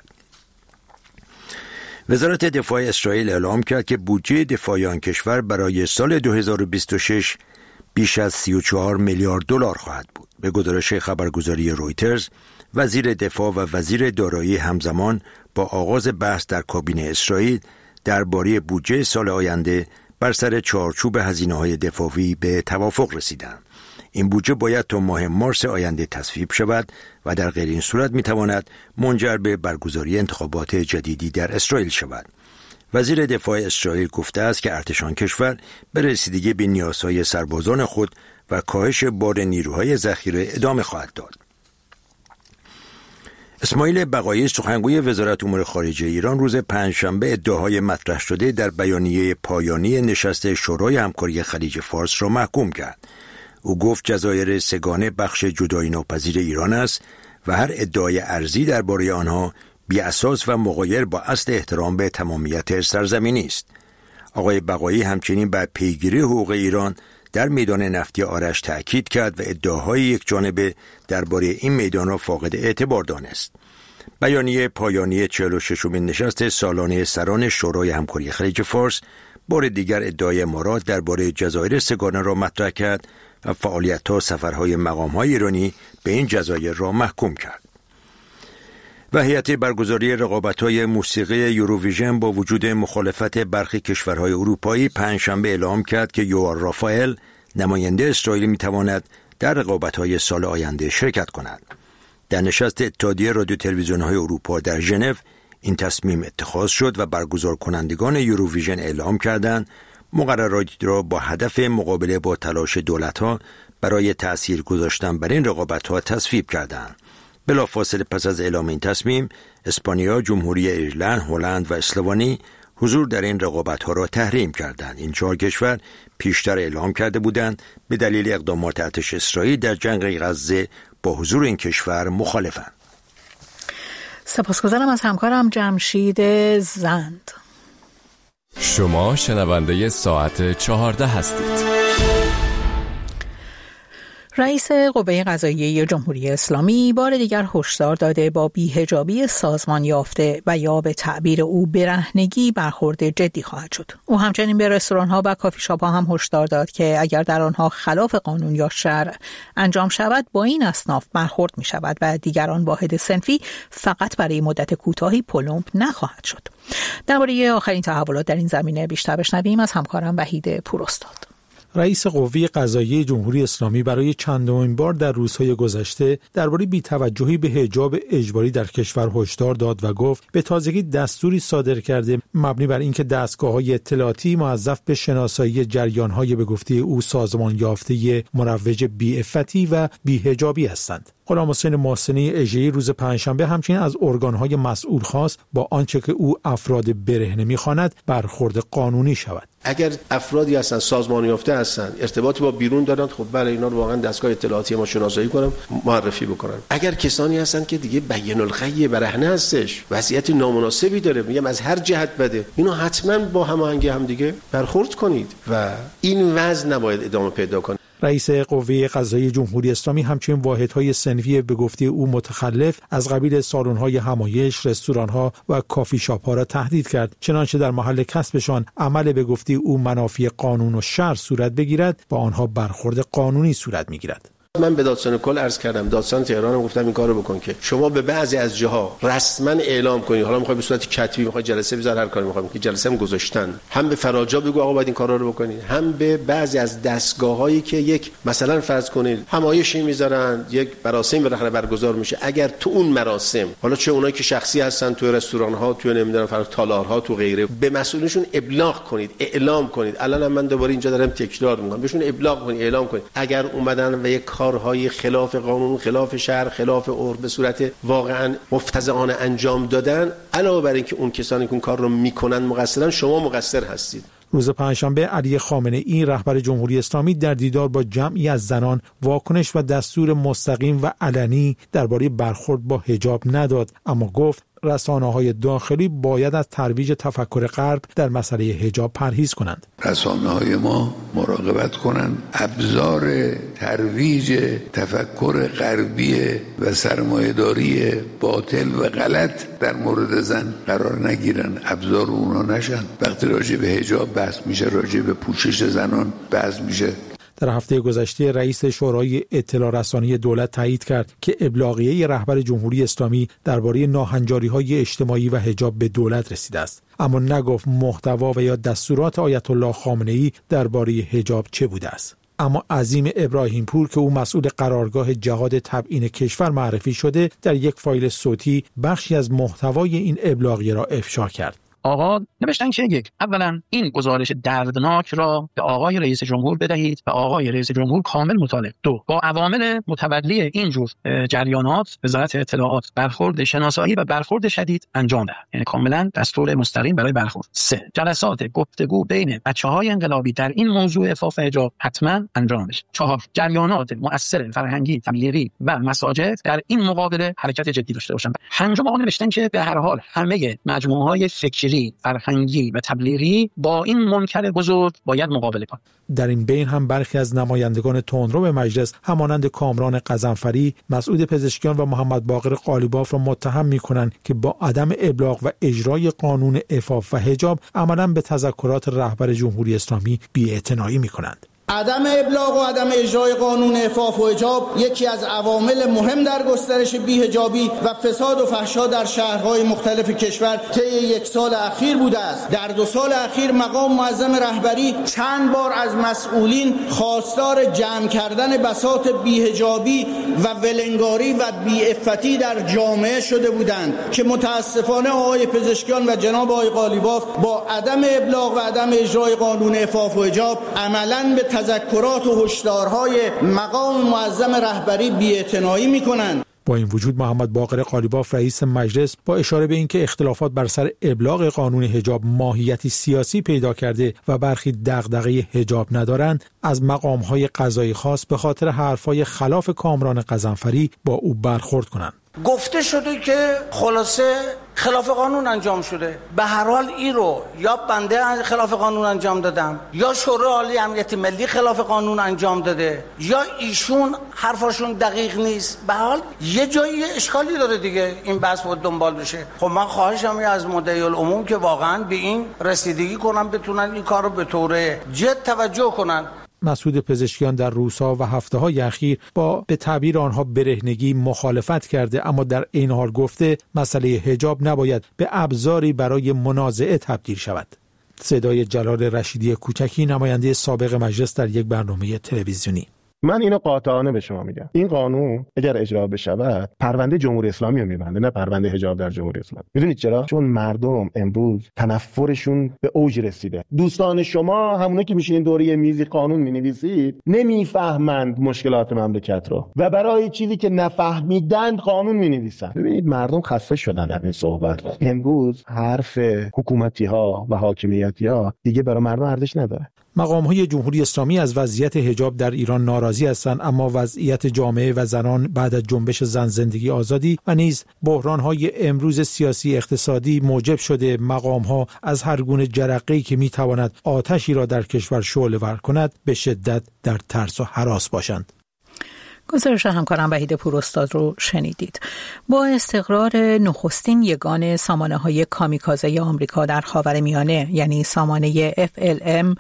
وزارت دفاع اسرائیل اعلام کرد که بودجه دفاعی آن کشور برای سال 2026 بیش از 34 میلیارد دلار خواهد بود. به گزارش خبرگزاری رویترز، وزیر دفاع و وزیر دارایی همزمان با آغاز بحث در کابینه اسرائیل درباره بودجه سال آینده بر سر چارچوب هزینه‌های دفاعی به توافق رسیدند. این بودجه باید تا ماه مارس آینده تصویب شود و در غیر این صورت می‌تواند منجر به برگزاری انتخابات جدیدی در اسرائیل شود. وزیر دفاع اسرائیل گفته است که ارتش آن کشور به رسیدگی به نیازهای سربازان خود و کاهش بار نیروهای ذخیره ادامه خواهد داد. اسماعیل بقایی، سخنگوی وزارت امور خارجه ایران، روز پنجشنبه ادعاهای مطرح شده در بیانیه پایانی نشست شورای همکاری خلیج فارس را محکوم کرد. او گفت جزایر سه‌گانه بخش جدایی ناپذیر ایران است و هر ادعای ارزی درباره آنها بی اساس و مغایر با اصل احترام به تمامیت سرزمینی است. آقای بقایی همچنین بر پیگیری حقوق ایران در میدان نفتی آرش تأکید کرد و ادعاهای یک جانبه درباره این میدان را فاقد اعتبار دانست. بیانیه پایانی 46مین نشست سالانه سران شورای همکاری خلیج فارس بار دیگر ادعای امارات درباره جزایر سه‌گانه را مطرح کرد و فعالیت‌ها سفرهای مقام‌های ایرانی به این جزایر را محکوم کرد. و هیئت برگزاری رقابت‌های موسیقی یوروویژن با وجود مخالفت برخی کشورهای اروپایی پنجشنبه اعلام کرد که یوار رافائل، نماینده اسرائیل، می‌تواند در رقابت‌های سال آینده شرکت کند. در نشست اتحادیه رادیو تلویزیون‌های اروپا در ژنو این تصمیم اتخاذ شد و برگزار کنندگان یوروویژن اعلام کردند مقرراتی را با هدف مقابله با تلاش دولت‌ها برای تأثیر گذاشتن بر این رقابت‌ها تصویب کردند. بلافاصله پس از اعلام این تصمیم، اسپانیا، جمهوری ایرلند، هلند و اسلوانی حضور در این رقابت‌ها را تحریم کردند. این چهار کشور پیشتر اعلام کرده بودند به دلیل اقدامات ارتش اسرائیل در جنگ غزه با حضور این کشور مخالفند. سپاسگزارم از همکارم جمشید زند. شما شنونده ساعت 14 هستید. رئیس قوه قضاییه جمهوری اسلامی بار دیگر هشدار داده با بی‌حجابی سازمان یافته و یا به تعبیر او برهنگی برخورد جدی خواهد شد. او همچنین به رستوران‌ها و کافی شاپ‌ها هم هشدار داد که اگر در آنها خلاف قانون یا شرع انجام شود با این اصناف برخورد می‌شود و دیگران واحد صنفی فقط برای مدت کوتاهی پلمپ نخواهد شد. درباره آخرین تحولات در این زمینه بیشتر بشنویم از همکارم وحید پوراستاد. رئیس قوه قضاییه جمهوری اسلامی برای چندمین بار در روزهای گذشته درباره بی‌توجهی به حجاب اجباری در کشور هشدار داد و گفت به تازگی دستوری صادر کرده مبنی بر اینکه دستگاه‌های اطلاعاتی موظف به شناسایی جریان‌های به گفته او سازمان یافته مروج بی‌عفتی و بی‌حجابی هستند. غلامحسین محسنی اژه‌ای روز پنجشنبه همچنین از ارگان‌های مسئول خواست با آنچه که او افراد برهنه می‌خواند برخورد قانونی شود. اگر افرادی هستن سازمان یافته هستن، ارتباطی با بیرون دارن، خب بله اینا رو واقعا دستگاه اطلاعاتی ما شناسایی کنم، معرفی بکنن. اگر کسانی هستن که دیگه بین الخی برهنه هستش، وضعیت نامناسبی داره، میگم از هر جهت بده، اینو حتما با هماهنگی هم دیگه برخورد کنید و این وضع نباید ادامه پیدا کنه. رئیس قوه قضاییه جمهوری اسلامی همچنین واحدهای صنفی به گفته او متخلف از قبیل سالن‌های همایش، رستوران‌ها و کافی شاپ‌ها را تهدید کرد، چنانچه در محل کسبشان عمل به گفته او منافی قانون و شرع صورت بگیرد، با آنها برخورد قانونی صورت می‌گیرد. من به دادستان کل عرض کردم، دادستان تهران گفتم این کارو بکن که شما به بعضی از جاها رسما اعلام کنید، حالا میخوای به صورت کتبی، میخوای جلسه بذار، هر کاری میخوای که جلسه هم گذاشتن، هم به فراجا بگو آقا باید این کارا رو بکنید، هم به بعضی از دستگاه‌هایی که یک مثلا فرض کنید همایشی میذارن، یک مراسم بالاخره برگزار میشه، اگر تو اون مراسم، حالا چه اونایی که شخصی هستن تو رستوران‌ها، تو نمیدونم فرض تالارها، تو غیره، به مسئولینشون ابلاغ کنید، اعلام کنید. الان من دوباره اینجا دارم تکرار میکنم، بهشون ابلاغ کنید، اعلام کنید اگر اومدن و یک کارهای خلاف قانون، خلاف شرع، خلاف عرف به صورت واقعا مفتضحانه انجام دادن، علاوه بر اینکه اون کسانی که اون کار رو میکنن مقصرن، شما مقصر هستید. روز پنجشنبه علی خامنه‌ای رهبر جمهوری اسلامی در دیدار با جمعی از زنان واکنش و دستور مستقیم و علنی درباره برخورد با حجاب نداد، اما گفت رسانه‌های داخلی باید از ترویج تفکر غرب در مسئله حجاب پرهیز کنند. رسانه‌های ما مراقبت کنند ابزار ترویج تفکر غربی و سرمایه‌داری باطل و غلط در مورد زن قرار نگیرن، ابزار اونا نشن. وقتی راجع به حجاب بحث میشه، راجع به پوشش زنان بحث میشه. در هفته گذشته رئیس شورای اطلاع رسانی دولت تایید کرد که ابلاغیه رهبر جمهوری اسلامی درباره ناهنجاری‌های اجتماعی و حجاب به دولت رسیده است، اما نگفت محتوا و یا دستورات آیت الله خامنه‌ای درباره حجاب چه بوده است. اما عظیم ابراهیم پور که او مسئول قرارگاه جهاد تبیین کشور معرفی شده، در یک فایل صوتی بخشی از محتوای این ابلاغیه را افشا کرد. آقا نوشتن که یک، اولا این گزارش دردناک را به آقای رئیس جمهور بدهید و آقای رئیس جمهور کامل مطالع. دو، با عوامل متولی این جور جریانات وزارت اطلاعات برخورد شناسایی و برخورد شدید انجام دهد، یعنی کاملا دستور مستقیم برای برخورد. سه، جلسات گفتگو بین بچه‌های انقلابی در این موضوع عفاف حجاب حتما انجام بشه. چهار، جریانات مؤثر فرهنگی، تبلیغی و مساجد در این مقابله حرکت جدی داشته باشند. پنجم، آقا نوشتن که به هر حال همه مجموعه‌های فکری، فرهنگی و تبلیغی با این منکر بزرگ باید مقابله کنند. در این بین هم برخی از نمایندگان تندرو به مجلس همانند کامران غضنفری، مسعود پزشکیان و محمد باقر قالیباف را متهم می‌کنند که با عدم ابلاغ و اجرای قانون عفاف و حجاب عملاً به تذکرات رهبر جمهوری اسلامی بی‌اعتنایی می‌کنند. عدم ابلاغ و عدم اجرای قانون عفاف و حجاب یکی از عوامل مهم در گسترش بی‌حجابی و فساد و فحشا در شهرهای مختلف کشور طی یک سال اخیر بوده است. در 2 سال اخیر مقام معظم رهبری چند بار از مسئولین خواستار جمع کردن بساط بی‌حجابی و ولنگاری و بی‌عفتی در جامعه شده بودند که متاسفانه آقای پزشکیان و جناب آقای قالیباف با عدم ابلاغ و عدم اجرای قانون عفاف و حجاب عملاً به تذکرات و هشدارهای مقام معظم رهبری بی‌اعتنایی می‌کنند. با این وجود محمد باقر قالیباف رئیس مجلس با اشاره به اینکه اختلافات بر سر ابلاغ قانون حجاب ماهیتی سیاسی پیدا کرده و برخی دغدغه حجاب ندارند، از مقام‌های قضایی خواست به خاطر حرف‌های خلاف کامران غضنفری با او برخورد کنند. گفته شده که خلاصه خلاف قانون انجام شده. به هر حال این رو یا بنده خلاف قانون انجام دادم، یا شورای عالی امنیت ملی خلاف قانون انجام داده، یا ایشون حرفاشون دقیق نیست. به هر حال یه جایی اشکالی داره دیگه، این بحث باید دنبال بشه. خب من خواهشم از مدعی العموم که واقعا به این رسیدگی کنن، بتونن این کار رو به طور جد توجه کنن. مسعود پزشکیان در روزها و هفته‌های اخیر با به تعبیر آنها برهنگی مخالفت کرده، اما در این حال گفته مسئله حجاب نباید به ابزاری برای منازعه تبدیل شود. صدای جلال رشیدی کوچکی، نماینده سابق مجلس، در یک برنامه تلویزیونی. من اینو قاطعانه به شما میگم، این قانون اگر اجرا بشود پرونده جمهوری اسلامی رو میبنده، نه پرونده حجاب در جمهوری اسلامی. میدونید چرا؟ چون مردم امروز تنفرشون به اوج رسیده. دوستان شما همونا که میشینین دوره میزی قانون مینویسید نمیفهمند مشکلات مملکت رو و برای چیزی که نفهمیدند قانون مینویسن. ببینید مردم خسته شدن از این صحبت. امروز حرف حکومتی ها و حاکمیتی ها دیگه برای مردم ارزش نداره. مقام‌های جمهوری اسلامی از وضعیت حجاب در ایران ناراضی هستند، اما وضعیت جامعه و زنان بعد از جنبش زن زندگی آزادی و نیز بحران‌های امروز سیاسی اقتصادی موجب شده مقام‌ها از هر گونه جرقه‌ای که می‌تواند آتشی را در کشور شعله‌ور کند به شدت در ترس و هراس باشند. گزارش همکارم وحید پوراستاد رو شنیدید. با استقرار نخستین یگان سامانه‌های کامیکازه آمریکا در خاورمیانه، یعنی سامانه FLM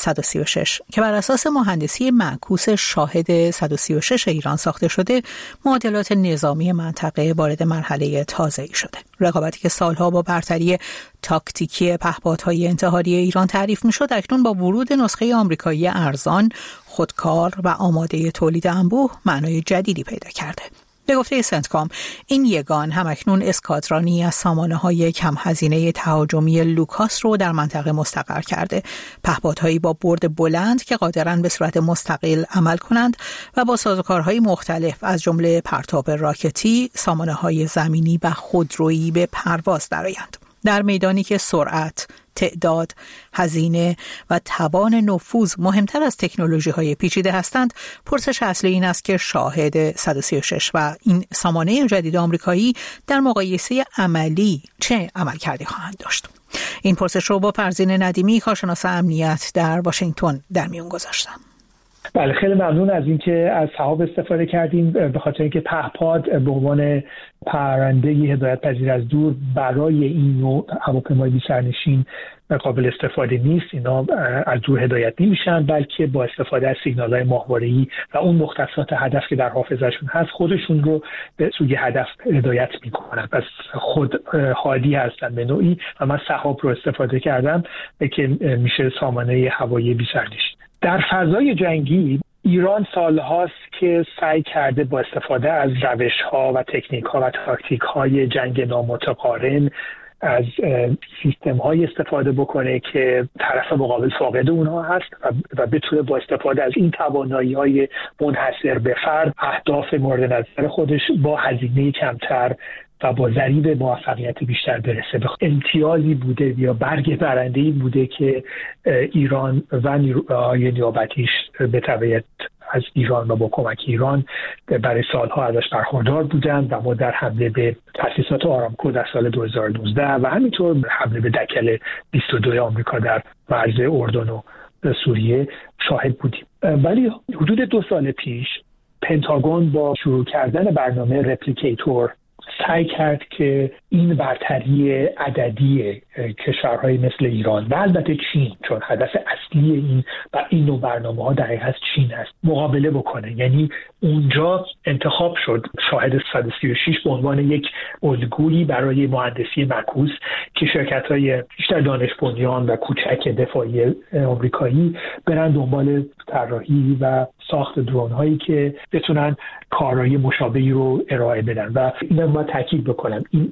136 که بر اساس مهندسی معکوس شاهد 136 ایران ساخته شده، معادلات نظامی منطقه وارد مرحله تازه‌ای شده. رقابتی که سالها با برتری تاکتیکی پهپادهای انتحاری ایران تعریف می‌شد، اکنون با ورود نسخه آمریکایی ارزان، خودکار و آماده تولید انبوه معنای جدیدی پیدا کرده. به گفته سنتکام، این یگان همکنون اسکادرانی از سامانه‌های کم هزینه تهاجمی لوکاس رو در منطقه مستقر کرده، پهپادهایی با برد بلند که قادرند به صورت مستقل عمل کنند و با سازوکارهای مختلف از جمله پرتاب راکتی، سامانه‌های زمینی و خودرویی به پرواز درآیند. در میدانی که سرعت، تعداد، هزینه و توان نفوذ مهمتر از تکنولوژی‌های پیچیده هستند، پرسش اصلی این است که شاهد 136 و این سامانه جدید آمریکایی در مقایسه عملی چه عملکردی خواهند داشت. این پرسش رو با فرزین ندیمی، کارشناس امنیت در واشنگتن، در میون گذاشتم. بله، خیلی ممنون از اینکه از سحاب استفاده کردیم، به خاطر اینکه پهپاد به عنوان پرنده هدایت پذیر از دور برای این نوع هواپیمای بی‌سرنشین قابل استفاده نیست. اینا از دور هدایت نمیشن، بلکه با استفاده از سیگنال‌های ماهواره‌ای و اون مختصات هدف که در حافظه‌شون هست خودشون رو به سوی هدف هدایت میکنن. پس خود حادی هستن به نوعی و من سحاب رو استفاده کردم که میشه سامانه هوایی بی‌سرنشین. در فضای جنگی ایران سالهاست که سعی کرده با استفاده از روش‌ها و تکنیک‌ها و تاکتیک‌های جنگ نامتقارن از سیستم‌های استفاده بکنه که طرف مقابل فاقد اونها هست و بتونه با استفاده از این توانایی‌های منحصر به فرد اهداف مورد نظر خودش با هزینه کمتر و با ضریب موفقیت بیشتر برسه. به امتیازی بوده یا برگ برنده‌ای بوده که ایران و نیروهای نیابتیش به تبعیت از ایران و با کمک ایران برای سالها ازش برخوردار بودند و ما در حمله به تأسیسات آرامکو در سال 2019 و همینطور حمله به دکل 22 آمریکا در مرز اردن و سوریه شاهد بودیم. ولی حدود 2 سال پیش پنتاگون با شروع کردن برنامه رپلیکیتور سعی کرد که این برتری عددی کشورهای مثل ایران و البته چین، چون هدف اصلی این نوع برنامه‌ها در حقیقت چین است، مقابله بکنه. یعنی اونجا انتخاب شد شاهد 136 به عنوان یک الگویی برای مهندسی معکوس که شرکت‌های بیشتر دانش بنیان و کوچک دفاعی آمریکایی برن دنبال طراحی و ساخت درون‌هایی که بتونن کارایی مشابهی رو ارائه بدن. و اینم ما تاکید بکنم، این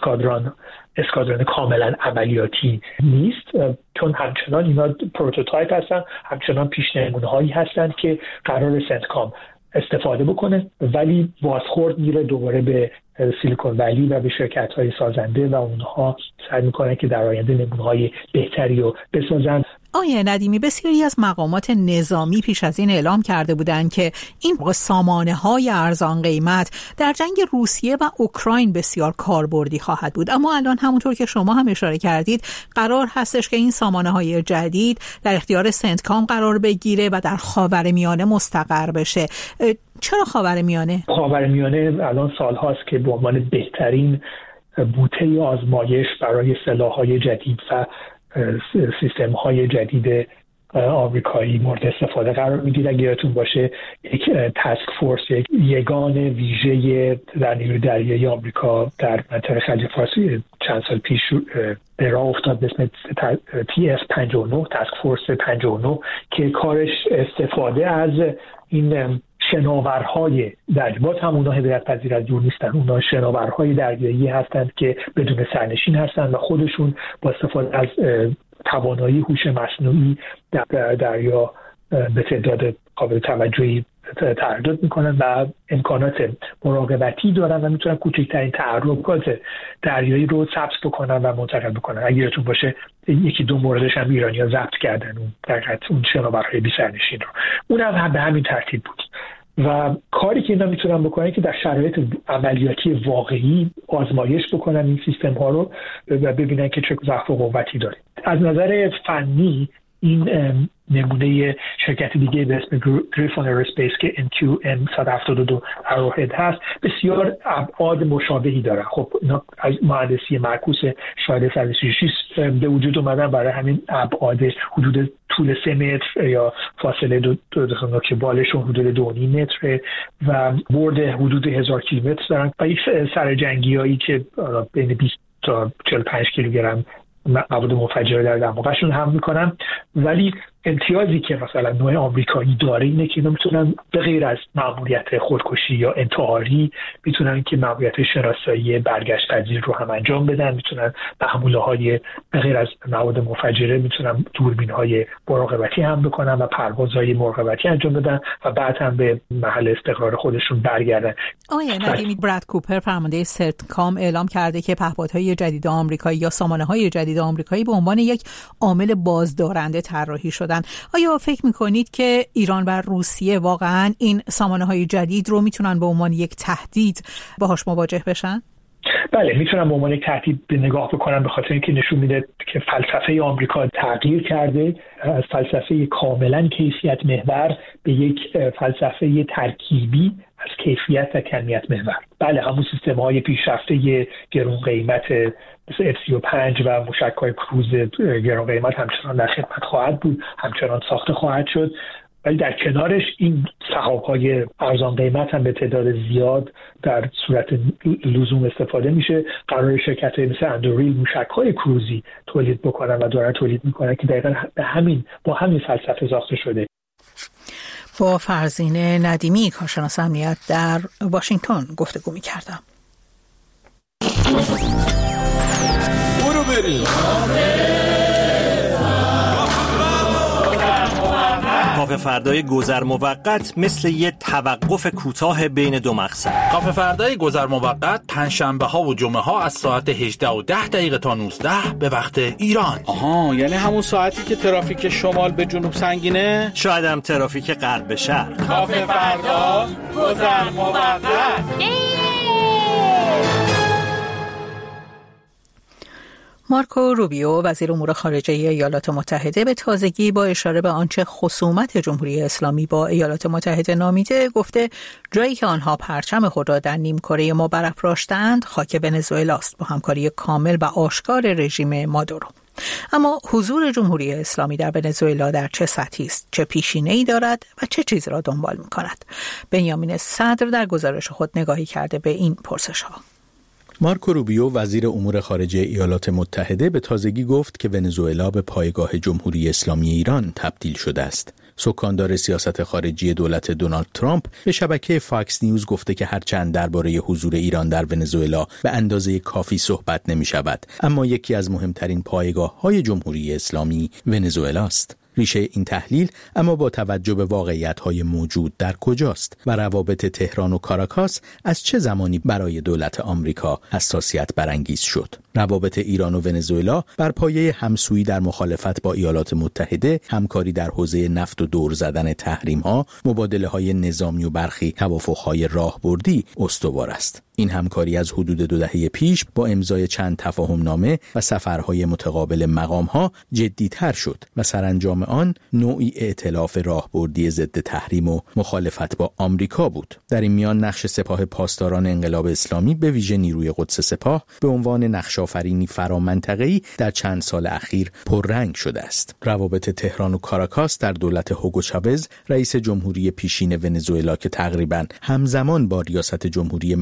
اسکادران کاملا عملیاتی نیست، چون همچنان اینا پروتوتایپ هستن، همچنان پیش‌نمونه‌هایی هستن که قرار سنتکام استفاده بکنه، ولی بازخورد میره دوباره به سیلیکون ولی و به شرکت‌های سازنده و اونها سعی میکنن که در آینده نمونه‌های بهتری رو بسازن. آیه ندیمی، بسیاری از مقامات نظامی پیش از این اعلام کرده بودند که این سامانه‌های ارزان قیمت در جنگ روسیه و اوکراین بسیار کاربردی خواهد بود، اما الان همونطور که شما هم اشاره کردید قرار هستش که این سامانه‌های جدید در اختیار سنتکام قرار بگیره و در خاورمیانه مستقر بشه. چرا خاورمیانه؟ خاورمیانه الان سال‌هاست که به عنوان بهترین بوته آزمایش برای سلاح‌های جدید و سیستم‌های جدید آمریکایی مورد استفاده قرار میگیره. اگه یادتون باشه یک تاسک فورس، یک یگان ویژه در نیروی دریایی آمریکا در منطقه خلیج فارس چند سال پیش به راه افتاد به اسم TS59 تاسک فورس 59 که کارش استفاده از این شناورهای دریایی، باز هم اونا هدایت پذیر از دور نیستن، اونا شناورهای دریایی هستند که بدون سرنشین هستند و خودشون با استفاده از توانایی هوش مصنوعی در دریا به تعداد قابل توجهی تردد میکنن و امکانات مراقبتی دارن و میتونن کوچکترین تحرکات دریایی رو ثبت بکنن و منتقل بکنن. اگه یادتون باشه یکی دو موردش هم ایرانی‌ها ضبط کردن اون شناورهای بی سرنشین رو، اون هم به همین ترتیب بود. و کاری که اینا میتونن بکنن که در شرایط عملیاتی واقعی آزمایش بکنن این سیستم ها رو و ببینن که چه ضعف و قوتی داره. از نظر فنی این نمونه شرکت دیگه به اسم گریفون ایروسپیس که NQM 172 اروهد هست بسیار ابعاد مشابهی داره. خب اینا از مهندسی معکوس شاهد 136 به وجود اومدن برای همین ابعاد حدود طول 3 متر یا فاصله 2 که بالشون حدود 2.5 متر و برد حدود 1000 کیلومتر دارن و یک سرجنگیایی که بین 20 تا 45 کیلوگرم مواد منفجره در دماغشون حمل میکنن. ولی امتیازی که مثلا نوع آمریکایی داره اینه که اینا میتونن به غیر از مأموریت خودکشی یا انتحاری میتونن که مأموریت شناسایی برگشت پذیر رو هم انجام بدن، میتونن محموله‌های به غیر از مواد منفجره میتونن دوربین‌های مراقبتی هم بکنن و پروازهای مراقبتی انجام بدن و بعد هم به محل استقرار خودشون برگردن. آقای ندیمی، براد کوپر فرمانده سرتکام اعلام کرده که پهپادهای جدید آمریکایی یا سامانه‌های جدید آمریکایی به عنوان یک عامل بازدارنده طراحی شدن. آیا فکر میکنید که ایران و روسیه واقعا این سامانه‌های جدید رو میتونن به عنوان یک تهدید باهاش مواجه بشن؟ بله، میتونن به عنوان یک تهدید به نگاه بکنن، به خاطر اینکه نشون میده که فلسفه آمریکا تغییر کرده از فلسفه کاملا کیفیت محور به یک فلسفه ترکیبی از کیفیت و کمیت محور. بله، همون سیستم‌های پیشرفته گران قیمت مثل F-35 و موشک‌های کروز گران قیمت همچنان در خدمت خواهد بود، همچنان ساخته خواهد شد، ولی در کنارش این سحاب‌های ارزان قیمت هم به تعداد زیاد در صورت لزوم استفاده میشه. قرار شرکت‌های مثل اندوریل موشک‌های کروزی تولید بکنن و دارن تولید میکنن که دقیقاً با همین فلسفه ساخته شده. با فرزین ندیمی، کارشناس امنیت در واشنگتن گفتگو می‌کردم. برو بریم. کافه فردای گذر موقت مثل یه توقف کوتاه بین دو مقصد. کافه فردای گذر موقت پنجشنبه ها و جمعه ها از ساعت 18:10 تا 19 به وقت ایران. آها، یعنی همون ساعتی که ترافیک شمال به جنوب سنگینه؟ شاید هم ترافیک غرب به شرق. کافه فردا گذر موقت. مارکو روبیو، وزیر امور خارجه ایالات متحده، به تازگی با اشاره به آنچه خصومت جمهوری اسلامی با ایالات متحده نامیده گفته جایی که آنها پرچم خود را در نیمکره ما برافراشتند خاک ونزوئلاست با همکاری کامل و آشکار رژیم مادورو. اما حضور جمهوری اسلامی در ونزوئلا در چه سطحی است، چه پیشینه‌ای دارد و چه چیزی را دنبال می‌کند؟ بنیامین صدر در گزارش خود نگاهی کرده به این پرسش‌ها. مارکو روبیو، وزیر امور خارجه ایالات متحده، به تازگی گفت که ونزوئلا به پایگاه جمهوری اسلامی ایران تبدیل شده است. سکاندار سیاست خارجی دولت دونالد ترامپ به شبکه فاکس نیوز گفته که هرچند درباره حضور ایران در ونزوئلا به اندازه کافی صحبت نمی شود، اما یکی از مهمترین پایگاه‌های جمهوری اسلامی ونزوئلا است. ریشه این تحلیل اما با توجه به واقعیت‌های موجود در کجاست و روابط تهران و کاراکاس از چه زمانی برای دولت آمریکا حساسیت برانگیز شد؟ روابط ایران و ونزوئلا بر پایه همسویی در مخالفت با ایالات متحده، همکاری در حوزه نفت و دور زدن تحریم‌ها، مبادله‌های نظامی و برخی توافق‌های راهبردی استوار است. این همکاری از حدود 2 دهه پیش با امضای چند تفاهمنامه و سفرهای متقابل مقام‌ها جدی‌تر شد و سرانجام آن نوعی ائتلاف راهبردی ضد تحریم و مخالفت با آمریکا بود. در این میان نقش سپاه پاسداران انقلاب اسلامی به ویژه نیروی قدس سپاه به عنوان نقش‌آفرینی فرامنطقه‌ای در چند سال اخیر پررنگ شده است. روابط تهران و کاراکاس در دولت هوگو چاوز، رئیس جمهوری پیشین ونزوئلا که تقریباً همزمان با ریاست جمهوری محمود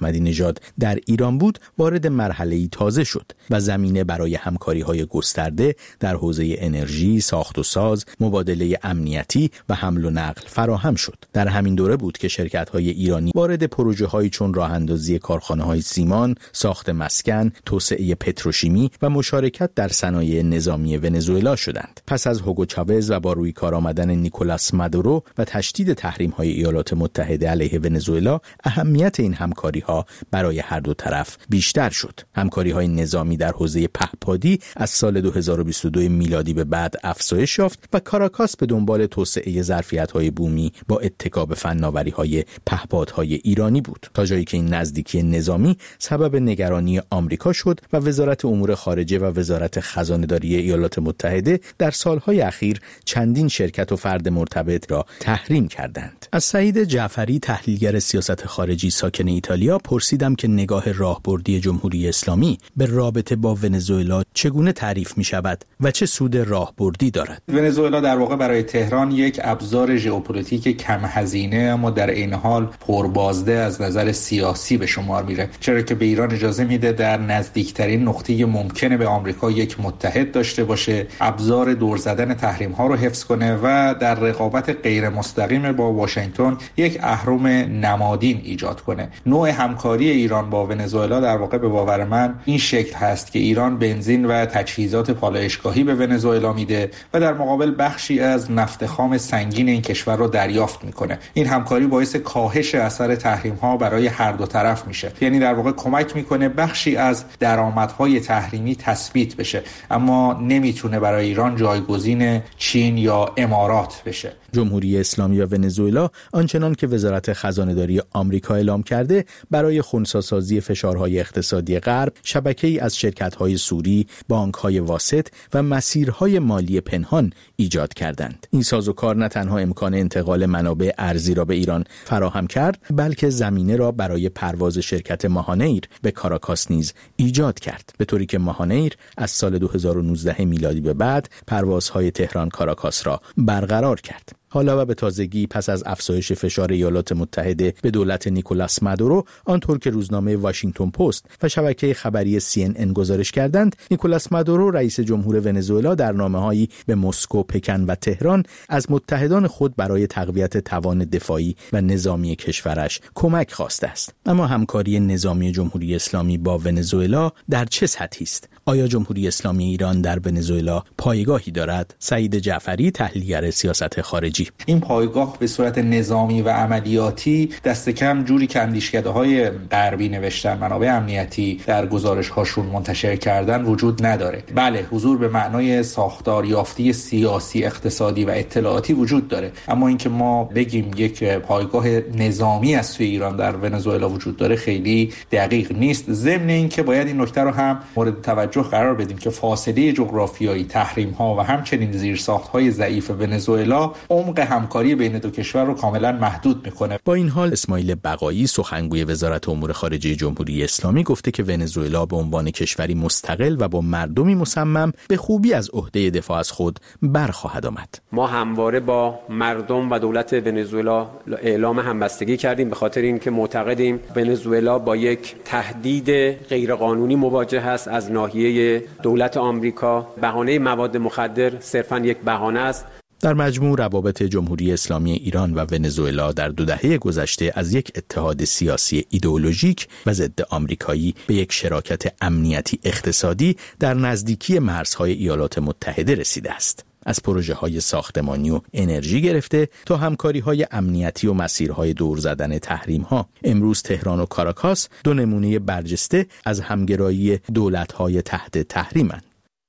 احمدی نژاد در ایران بود وارد مرحله‌ای تازه شد و زمینه برای همکاری‌های گسترده در حوزه انرژی، ساخت و ساز، مبادله امنیتی و حمل و نقل فراهم شد. در همین دوره بود که شرکت‌های ایرانی وارد پروژه‌هایی چون راه‌اندازی کارخانه‌های سیمان، ساخت مسکن، توسعه پتروشیمی و مشارکت در صنایع نظامی ونزوئلا شدند. پس از هوگو چاوز و با روی کار آمدن نیکولاس مادورو و تشدید تحریم‌های ایالات متحده علیه ونزوئلا، اهمیت این همکاری‌ها برای هر دو طرف بیشتر شد. همکاری‌های نظامی در حوزه پهپادی از سال 2022 میلادی به بعد افزایش یافت و کاراکاس به دنبال توسعه ظرفیت‌های بومی با اتکا به فناوری‌های پهپادهای ایرانی بود، تا جایی که این نزدیکی نظامی سبب نگرانی آمریکا شد و وزارت امور خارجه و وزارت خزانه‌داری ایالات متحده در سالهای اخیر چندین شرکت و فرد مرتبط را تحریم کردند. از سعید جعفری، تحلیلگر سیاست خارجی ساکن ایتالیا، پرسیدم که نگاه راهبردی جمهوری اسلامی به رابطه با ونزوئلا چگونه تعریف می شود و چه سود راهبردی دارد. ونزوئلا در واقع برای تهران یک ابزار ژئوپلیتیک کم هزینه اما در این حال پربازده از نظر سیاسی به شمار میره، چرا که به ایران اجازه میده در نزدیکترین نقطه ممکنه به آمریکا یک متحد داشته باشه، ابزار دور زدن تحریم ها رو حفظ کنه و در رقابت غیر مستقیم با واشنگتن یک اهرم نمادین ایجاد کنه. نوع همکاری ایران با ونزوئلا در واقع به باور من این شکل هست که ایران بنزین و تجهیزات پالایشگاهی به ونزوئلا میده و در مقابل بخشی از نفت خام سنگین این کشور رو دریافت میکنه. این همکاری باعث کاهش اثر تحریم ها برای هر دو طرف میشه، یعنی در واقع کمک میکنه بخشی از درآمدهای تحریمی تثبیت بشه، اما نمیتونه برای ایران جایگزین چین یا امارات بشه. جمهوری اسلامی و ونزوئلا آنچنان که وزارت خزانه‌داری آمریکا اعلام کرده برای خنثی‌سازی فشارهای اقتصادی غرب شبکه‌ای از شرکت‌های سوری، بانک‌های واسط و مسیرهای مالی پنهان ایجاد کردند. این سازوکار نه تنها امکان انتقال منابع ارزی را به ایران فراهم کرد، بلکه زمینه را برای پرواز شرکت ماهانیر به کاراکاس نیز ایجاد کرد، به طوری که ماهانیر از سال 2019 میلادی به بعد پروازهای تهران کاراکاس را برقرار کرد. حالا و به تازگی پس از افزایش فشار ایالات متحده به دولت نیکولاس مادورو، آنطور که روزنامه واشنگتن پست و شبکه خبری CNN گزارش کردند، نیکولاس مادورو رئیس جمهور ونزوئلا در نامه‌هایی به مسکو، پکن و تهران از متحدان خود برای تقویت توان دفاعی و نظامی کشورش کمک خواسته است. اما همکاری نظامی جمهوری اسلامی با ونزوئلا در چه سطحی است؟ آیا جمهوری اسلامی ایران در ونزوئلا پایگاهی دارد؟ سعید جعفری، تحلیلگر سیاست خارجی: این پایگاه به صورت نظامی و عملیاتی دست کم جوری که اندیشکده‌های غربی نوشتن، منابع امنیتی در گزارش‌هاشون منتشر کردن وجود نداره. بله، حضور به معنای ساختار یافتی سیاسی، اقتصادی و اطلاعاتی وجود داره، اما اینکه ما بگیم یک پایگاه نظامی از سوی ایران در ونزوئلا وجود داره خیلی دقیق نیست. ضمن اینکه باید این نکته رو هم مورد توجه قرار بدیم که فاصله جغرافیایی، تحریم‌ها و همچنین زیرساخت‌های ضعیف ونزوئلا عمق همکاری بین دو کشور رو کاملا محدود میکنه. با این حال اسماعیل بقایی، سخنگوی وزارت امور خارجه جمهوری اسلامی، گفته که ونزوئلا به عنوان کشوری مستقل و با مردمی مصمم به خوبی از عهده دفاع از خود برخواهد آمد. ما همواره با مردم و دولت ونزوئلا اعلام همبستگی کردیم، به خاطر اینکه معتقدیم ونزوئلا با یک تهدید غیرقانونی مواجه است از ناحیه دولت آمریکا. بهانه مواد مخدر صرفاً یک بهانه است. در مجموع روابط جمهوری اسلامی ایران و ونزوئلا در 2 دهه گذشته از یک اتحاد سیاسی ایدئولوژیک و ضد آمریکایی به یک شراکت امنیتی اقتصادی در نزدیکی مرزهای ایالات متحده رسیده است. از پروژه‌های ساختمانی و انرژی گرفته تا همکاری‌های امنیتی و مسیرهای دور زدن تحریم‌ها. امروز تهران و کاراکاس 2 نمونه برجسته از همگرایی دولت‌های تحت تحریم‌اند.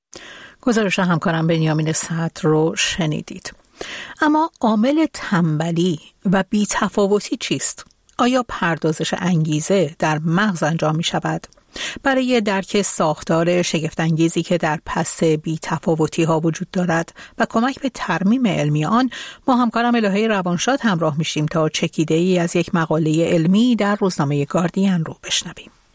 گزارش همکارم بنیامین صدر رو شنیدید. اما عامل تنبلی و بی‌تفاوتی چیست؟ آیا پردازش انگیزه در مغز انجام می شود؟ برای درک ساختار شگفت‌انگیزی که در پس بی‌تفاوتی ها وجود دارد و کمک به ترمیم علمی آن، ما همکارم الهه روانشاد همراه میشیم تا چکیده‌ای از یک مقاله علمی در روزنامه گاردین رو بشنویم.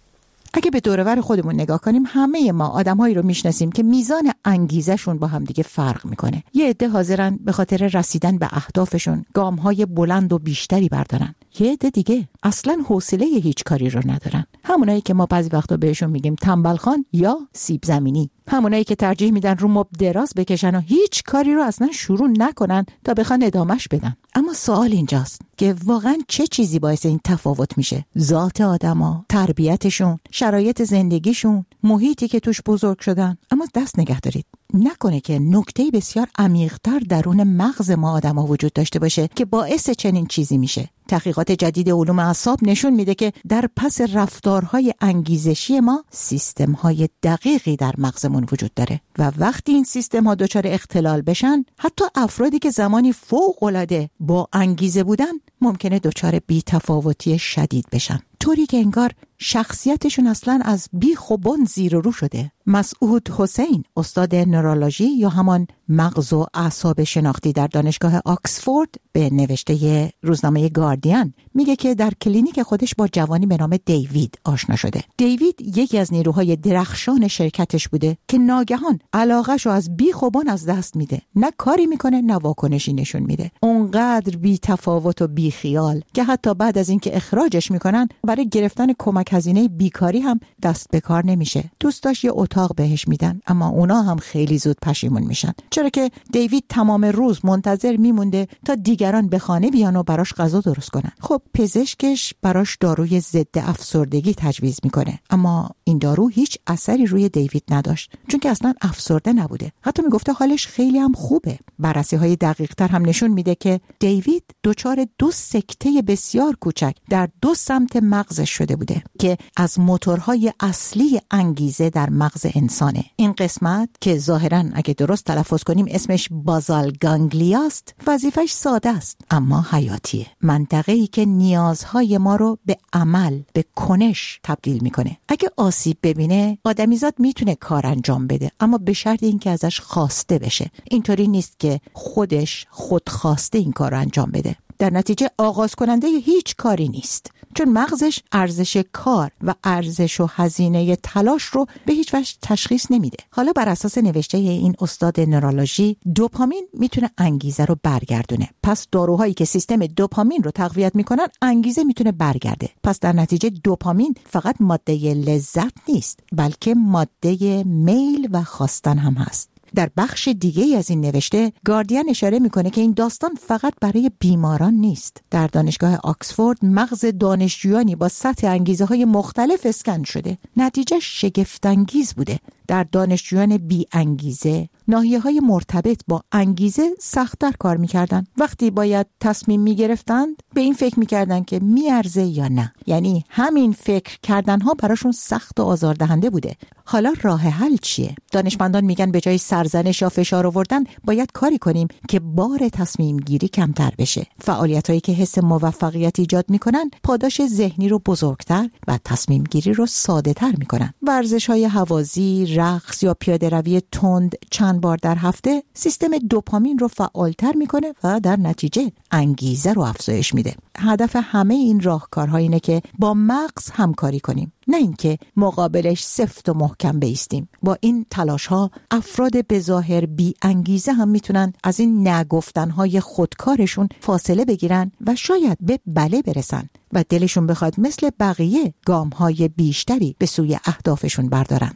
اگه به دور و بر خودمون نگاه کنیم، همه ما آدم‌هایی رو میشناسیم که میزان انگیزشون با هم دیگه فرق میکنه. یه عده حاضرن به خاطر رسیدن به اهدافشون گام‌های بلند و بیشتری بردارن. یه عده دیگه اصلاً حوصله هیچ کاری رو ندارن. همونایی که ما بعضی وقتا بهشون میگیم تنبلخان یا سیب زمینی. همونایی که ترجیح میدن رو مبل دراز بکشن و هیچ کاری رو اصلا شروع نکنن تا بخوان ادامهش بدن. اما سوال اینجاست که واقعا چه چیزی باعث این تفاوت میشه؟ ذات آدما، تربیتشون، شرایط زندگیشون، محیطی که توش بزرگ شدن. اما دست نگه دارید، نکنه که نکته بسیار عمیق‌تر درون مغز ما آدما وجود داشته باشه که باعث چنین چیزی میشه. تحقیقات جدید علوم اعصاب نشون میده که در پس رفتارهای انگیزشی ما سیستم‌های دقیقی در مغزمون وجود داره و وقتی این سیستم‌ها دچار اختلال بشن، حتی افرادی که زمانی فوق‌العاده با انگیزه بودن ممکنه دچار بی‌تفاوتی شدید بشن، طوری که انگار شخصیتشون اصلا از بیخ و بن زیر و رو شده. مسعود حسین، استاد نورولوژی یا همان مغز و اعصاب شناختی در دانشگاه آکسفورد، به نوشته روزنامه گاردین میگه که در کلینیک خودش با جوانی به نام دیوید آشنا شده. دیوید یکی از نیروهای درخشان شرکتش بوده که ناگهان علاقه‌شو از بیخ و بن از دست میده. نه کاری میکنه نه واکنشی نشون میده. اونقدر بی‌تفاوت و بیخیال که حتی بعد از اینکه اخراجش میکنن برای گرفتن کمک هزینه بیکاری هم دست به کار نمیشه. دوستاش یه اتاق بهش میدن، اما اونا هم خیلی زود پشیمون میشن، چرا که دیوید تمام روز منتظر میمونده تا دیگران به خانه بیان و براش غذا درست کنن. خب پزشکش براش داروی ضد افسردگی تجویز میکنه، اما این دارو هیچ اثری روی دیوید نداشت، چون که اصلا افسرده نبوده. حتی میگفته حالش خیلی هم خوبه. بررسی‌های دقیق‌تر هم نشون میده که دیوید دچار 2 سکته بسیار کوچک در 2 سمت مغزش شده بوده که از موتورهای اصلی انگیزه در مغز انسانه. این قسمت که ظاهراً اگه درست تلفظ کنیم اسمش بازال گانگلیا است، وظیفش ساده است اما حیاتیه. منطقه‌ای که نیازهای ما رو به عمل، به کنش تبدیل میکنه. اگه آسیب ببینه، آدمیزاد میتونه کار انجام بده، اما به شرط اینکه ازش خواسته بشه. اینطوری نیست که خودش خودخواسته این کار رو انجام بده. در نتیجه آغاز کننده هیچ کاری نیست، چون مغزش ارزش کار و ارزش و هزینه تلاش رو به هیچ وجه تشخیص نمیده. حالا بر اساس نوشته این استاد نورولوژی، دوپامین میتونه انگیزه رو برگردونه. پس داروهایی که سیستم دوپامین رو تقویت میکنن، انگیزه میتونه برگرده. پس در نتیجه دوپامین فقط ماده لذت نیست، بلکه ماده میل و خواستن هم هست. در بخش دیگه از این نوشته گاردین اشاره میکنه که این داستان فقط برای بیماران نیست. در دانشگاه آکسفورد مغز دانشجویانی با سطح انگیزه‌های مختلف اسکن شده. نتیجه شگفت‌انگیز بوده. در دانشجویان بی انگیزه، ناحیه‌های مرتبط با انگیزه سخت‌تر کار می‌کردن. وقتی باید تصمیم می‌گرفتند، به این فکر می‌کردن که میارزه یا نه. یعنی همین فکر کردن‌ها براشون سخت و آزاردهنده بوده. حالا راه حل چیه؟ دانشمندان میگن به جای سرزنش یا فشار آوردن، باید کاری کنیم که بار تصمیم گیری کمتر بشه. فعالیتایی که حس موفقیت ایجاد می‌کنن، پاداش ذهنی رو بزرگتر و تصمیم گیری رو ساده‌تر می‌کنن. ورزش‌های هوازی، رقص یا پیاده روی تند چند بار در هفته سیستم دوپامین رو فعالتر میکنه و در نتیجه انگیزه رو افزایش میده. هدف همه این راهکارها اینه که با مغز همکاری کنیم، نه اینکه مقابلش سفت و محکم بایستیم. با این تلاش‌ها افراد به ظاهر بی انگیزه هم میتونن از این نگفتن‌های خودکارشون فاصله بگیرن و شاید به بله برسن و دلشون بخواد مثل بقیه گام‌های بیشتری به سوی اهدافشون بردارن.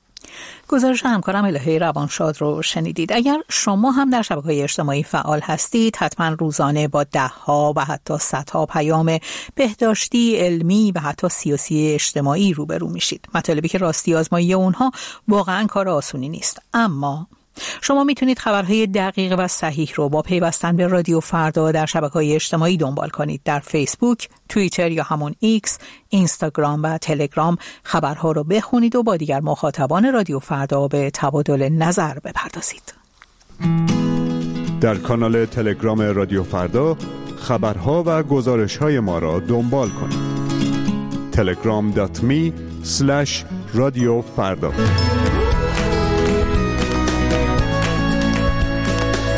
گزارش همکارم الهه روانشاد رو شنیدید. اگر شما هم در شبکه‌های اجتماعی فعال هستید، حتما روزانه با 10 و حتی 100 پیام بهداشتی، علمی و حتی سیاسی اجتماعی روبرو میشید. مطالبی که راستی آزمایی اونها واقعا کار آسونی نیست، اما شما میتونید خبرهای دقیق و صحیح رو با پیوستن به رادیو فردا در شبکه‌های اجتماعی دنبال کنید. در فیسبوک، توییتر یا همون ایکس، اینستاگرام و تلگرام خبرها رو بخونید و با دیگر مخاطبان رادیو فردا به تبادل نظر بپردازید. در کانال تلگرام رادیو فردا خبرها و گزارش‌های ما را دنبال کنید. telegram.me/radiofarda.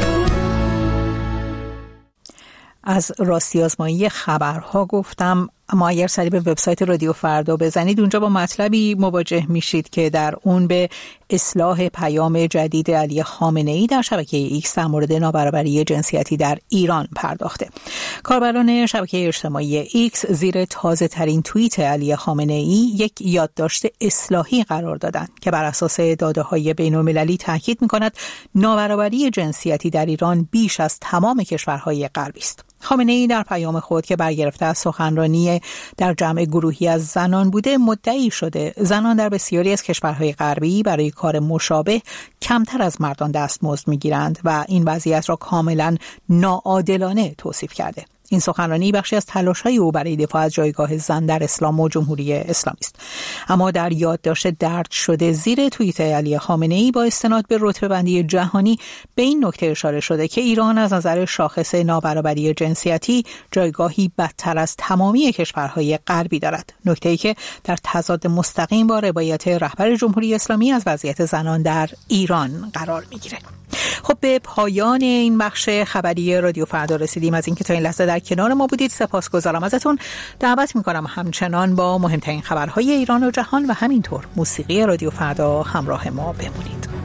از راستی آزمایی خبرها گفتم، اما اگر سری به وبسایت رادیو فردا بزنید اونجا با مطلبی مواجه میشید که در اون به اصلاح پیام جدید علی خامنه‌ای در شبکه ایکس در مورد نابرابری جنسیتی در ایران پرداخته. کاربران شبکه اجتماعی ایکس زیر تازه ترین توییت علی خامنه‌ای یک یادداشت اصلاحی قرار دادند که بر اساس داده‌های بین‌المللی تاکید می‌کند نابرابری جنسیتی در ایران بیش از تمام کشورهای غربی است. خامنه‌ای در پیام خود که برگرفته از سخنرانی در جمع گروهی از زنان بوده مدعی شده زنان در بسیاری از کشورهای غربی برای کار مشابه کمتر از مردان دستمزد می‌گیرند و این وضعیت را کاملا ناعادلانه توصیف کرده. این سخنرانی بخشی از تلاش‌های او برای دفاع از جایگاه زن در اسلام و جمهوری اسلامی است. اما در یادداشت درج شده زیر توییت علی خامنه‌ای با استناد به رتبه‌بندی جهانی به این نکته اشاره شده که ایران از نظر شاخص نابرابری جنسیتی جایگاهی بدتر از تمامی کشورهای غربی دارد. نکته‌ای که در تضاد مستقیم با روایت رهبر جمهوری اسلامی از وضعیت زنان در ایران قرار می‌گیرد. خب به پایان این بخش خبری رادیو فردا رسیدیم. از اینکه تا این لحظه در کنار ما بودید سپاسگزارم ازتون. دعوت میکنم همچنان با مهمترین خبرهای ایران و جهان و همینطور موسیقی رادیو فردا همراه ما بمونید.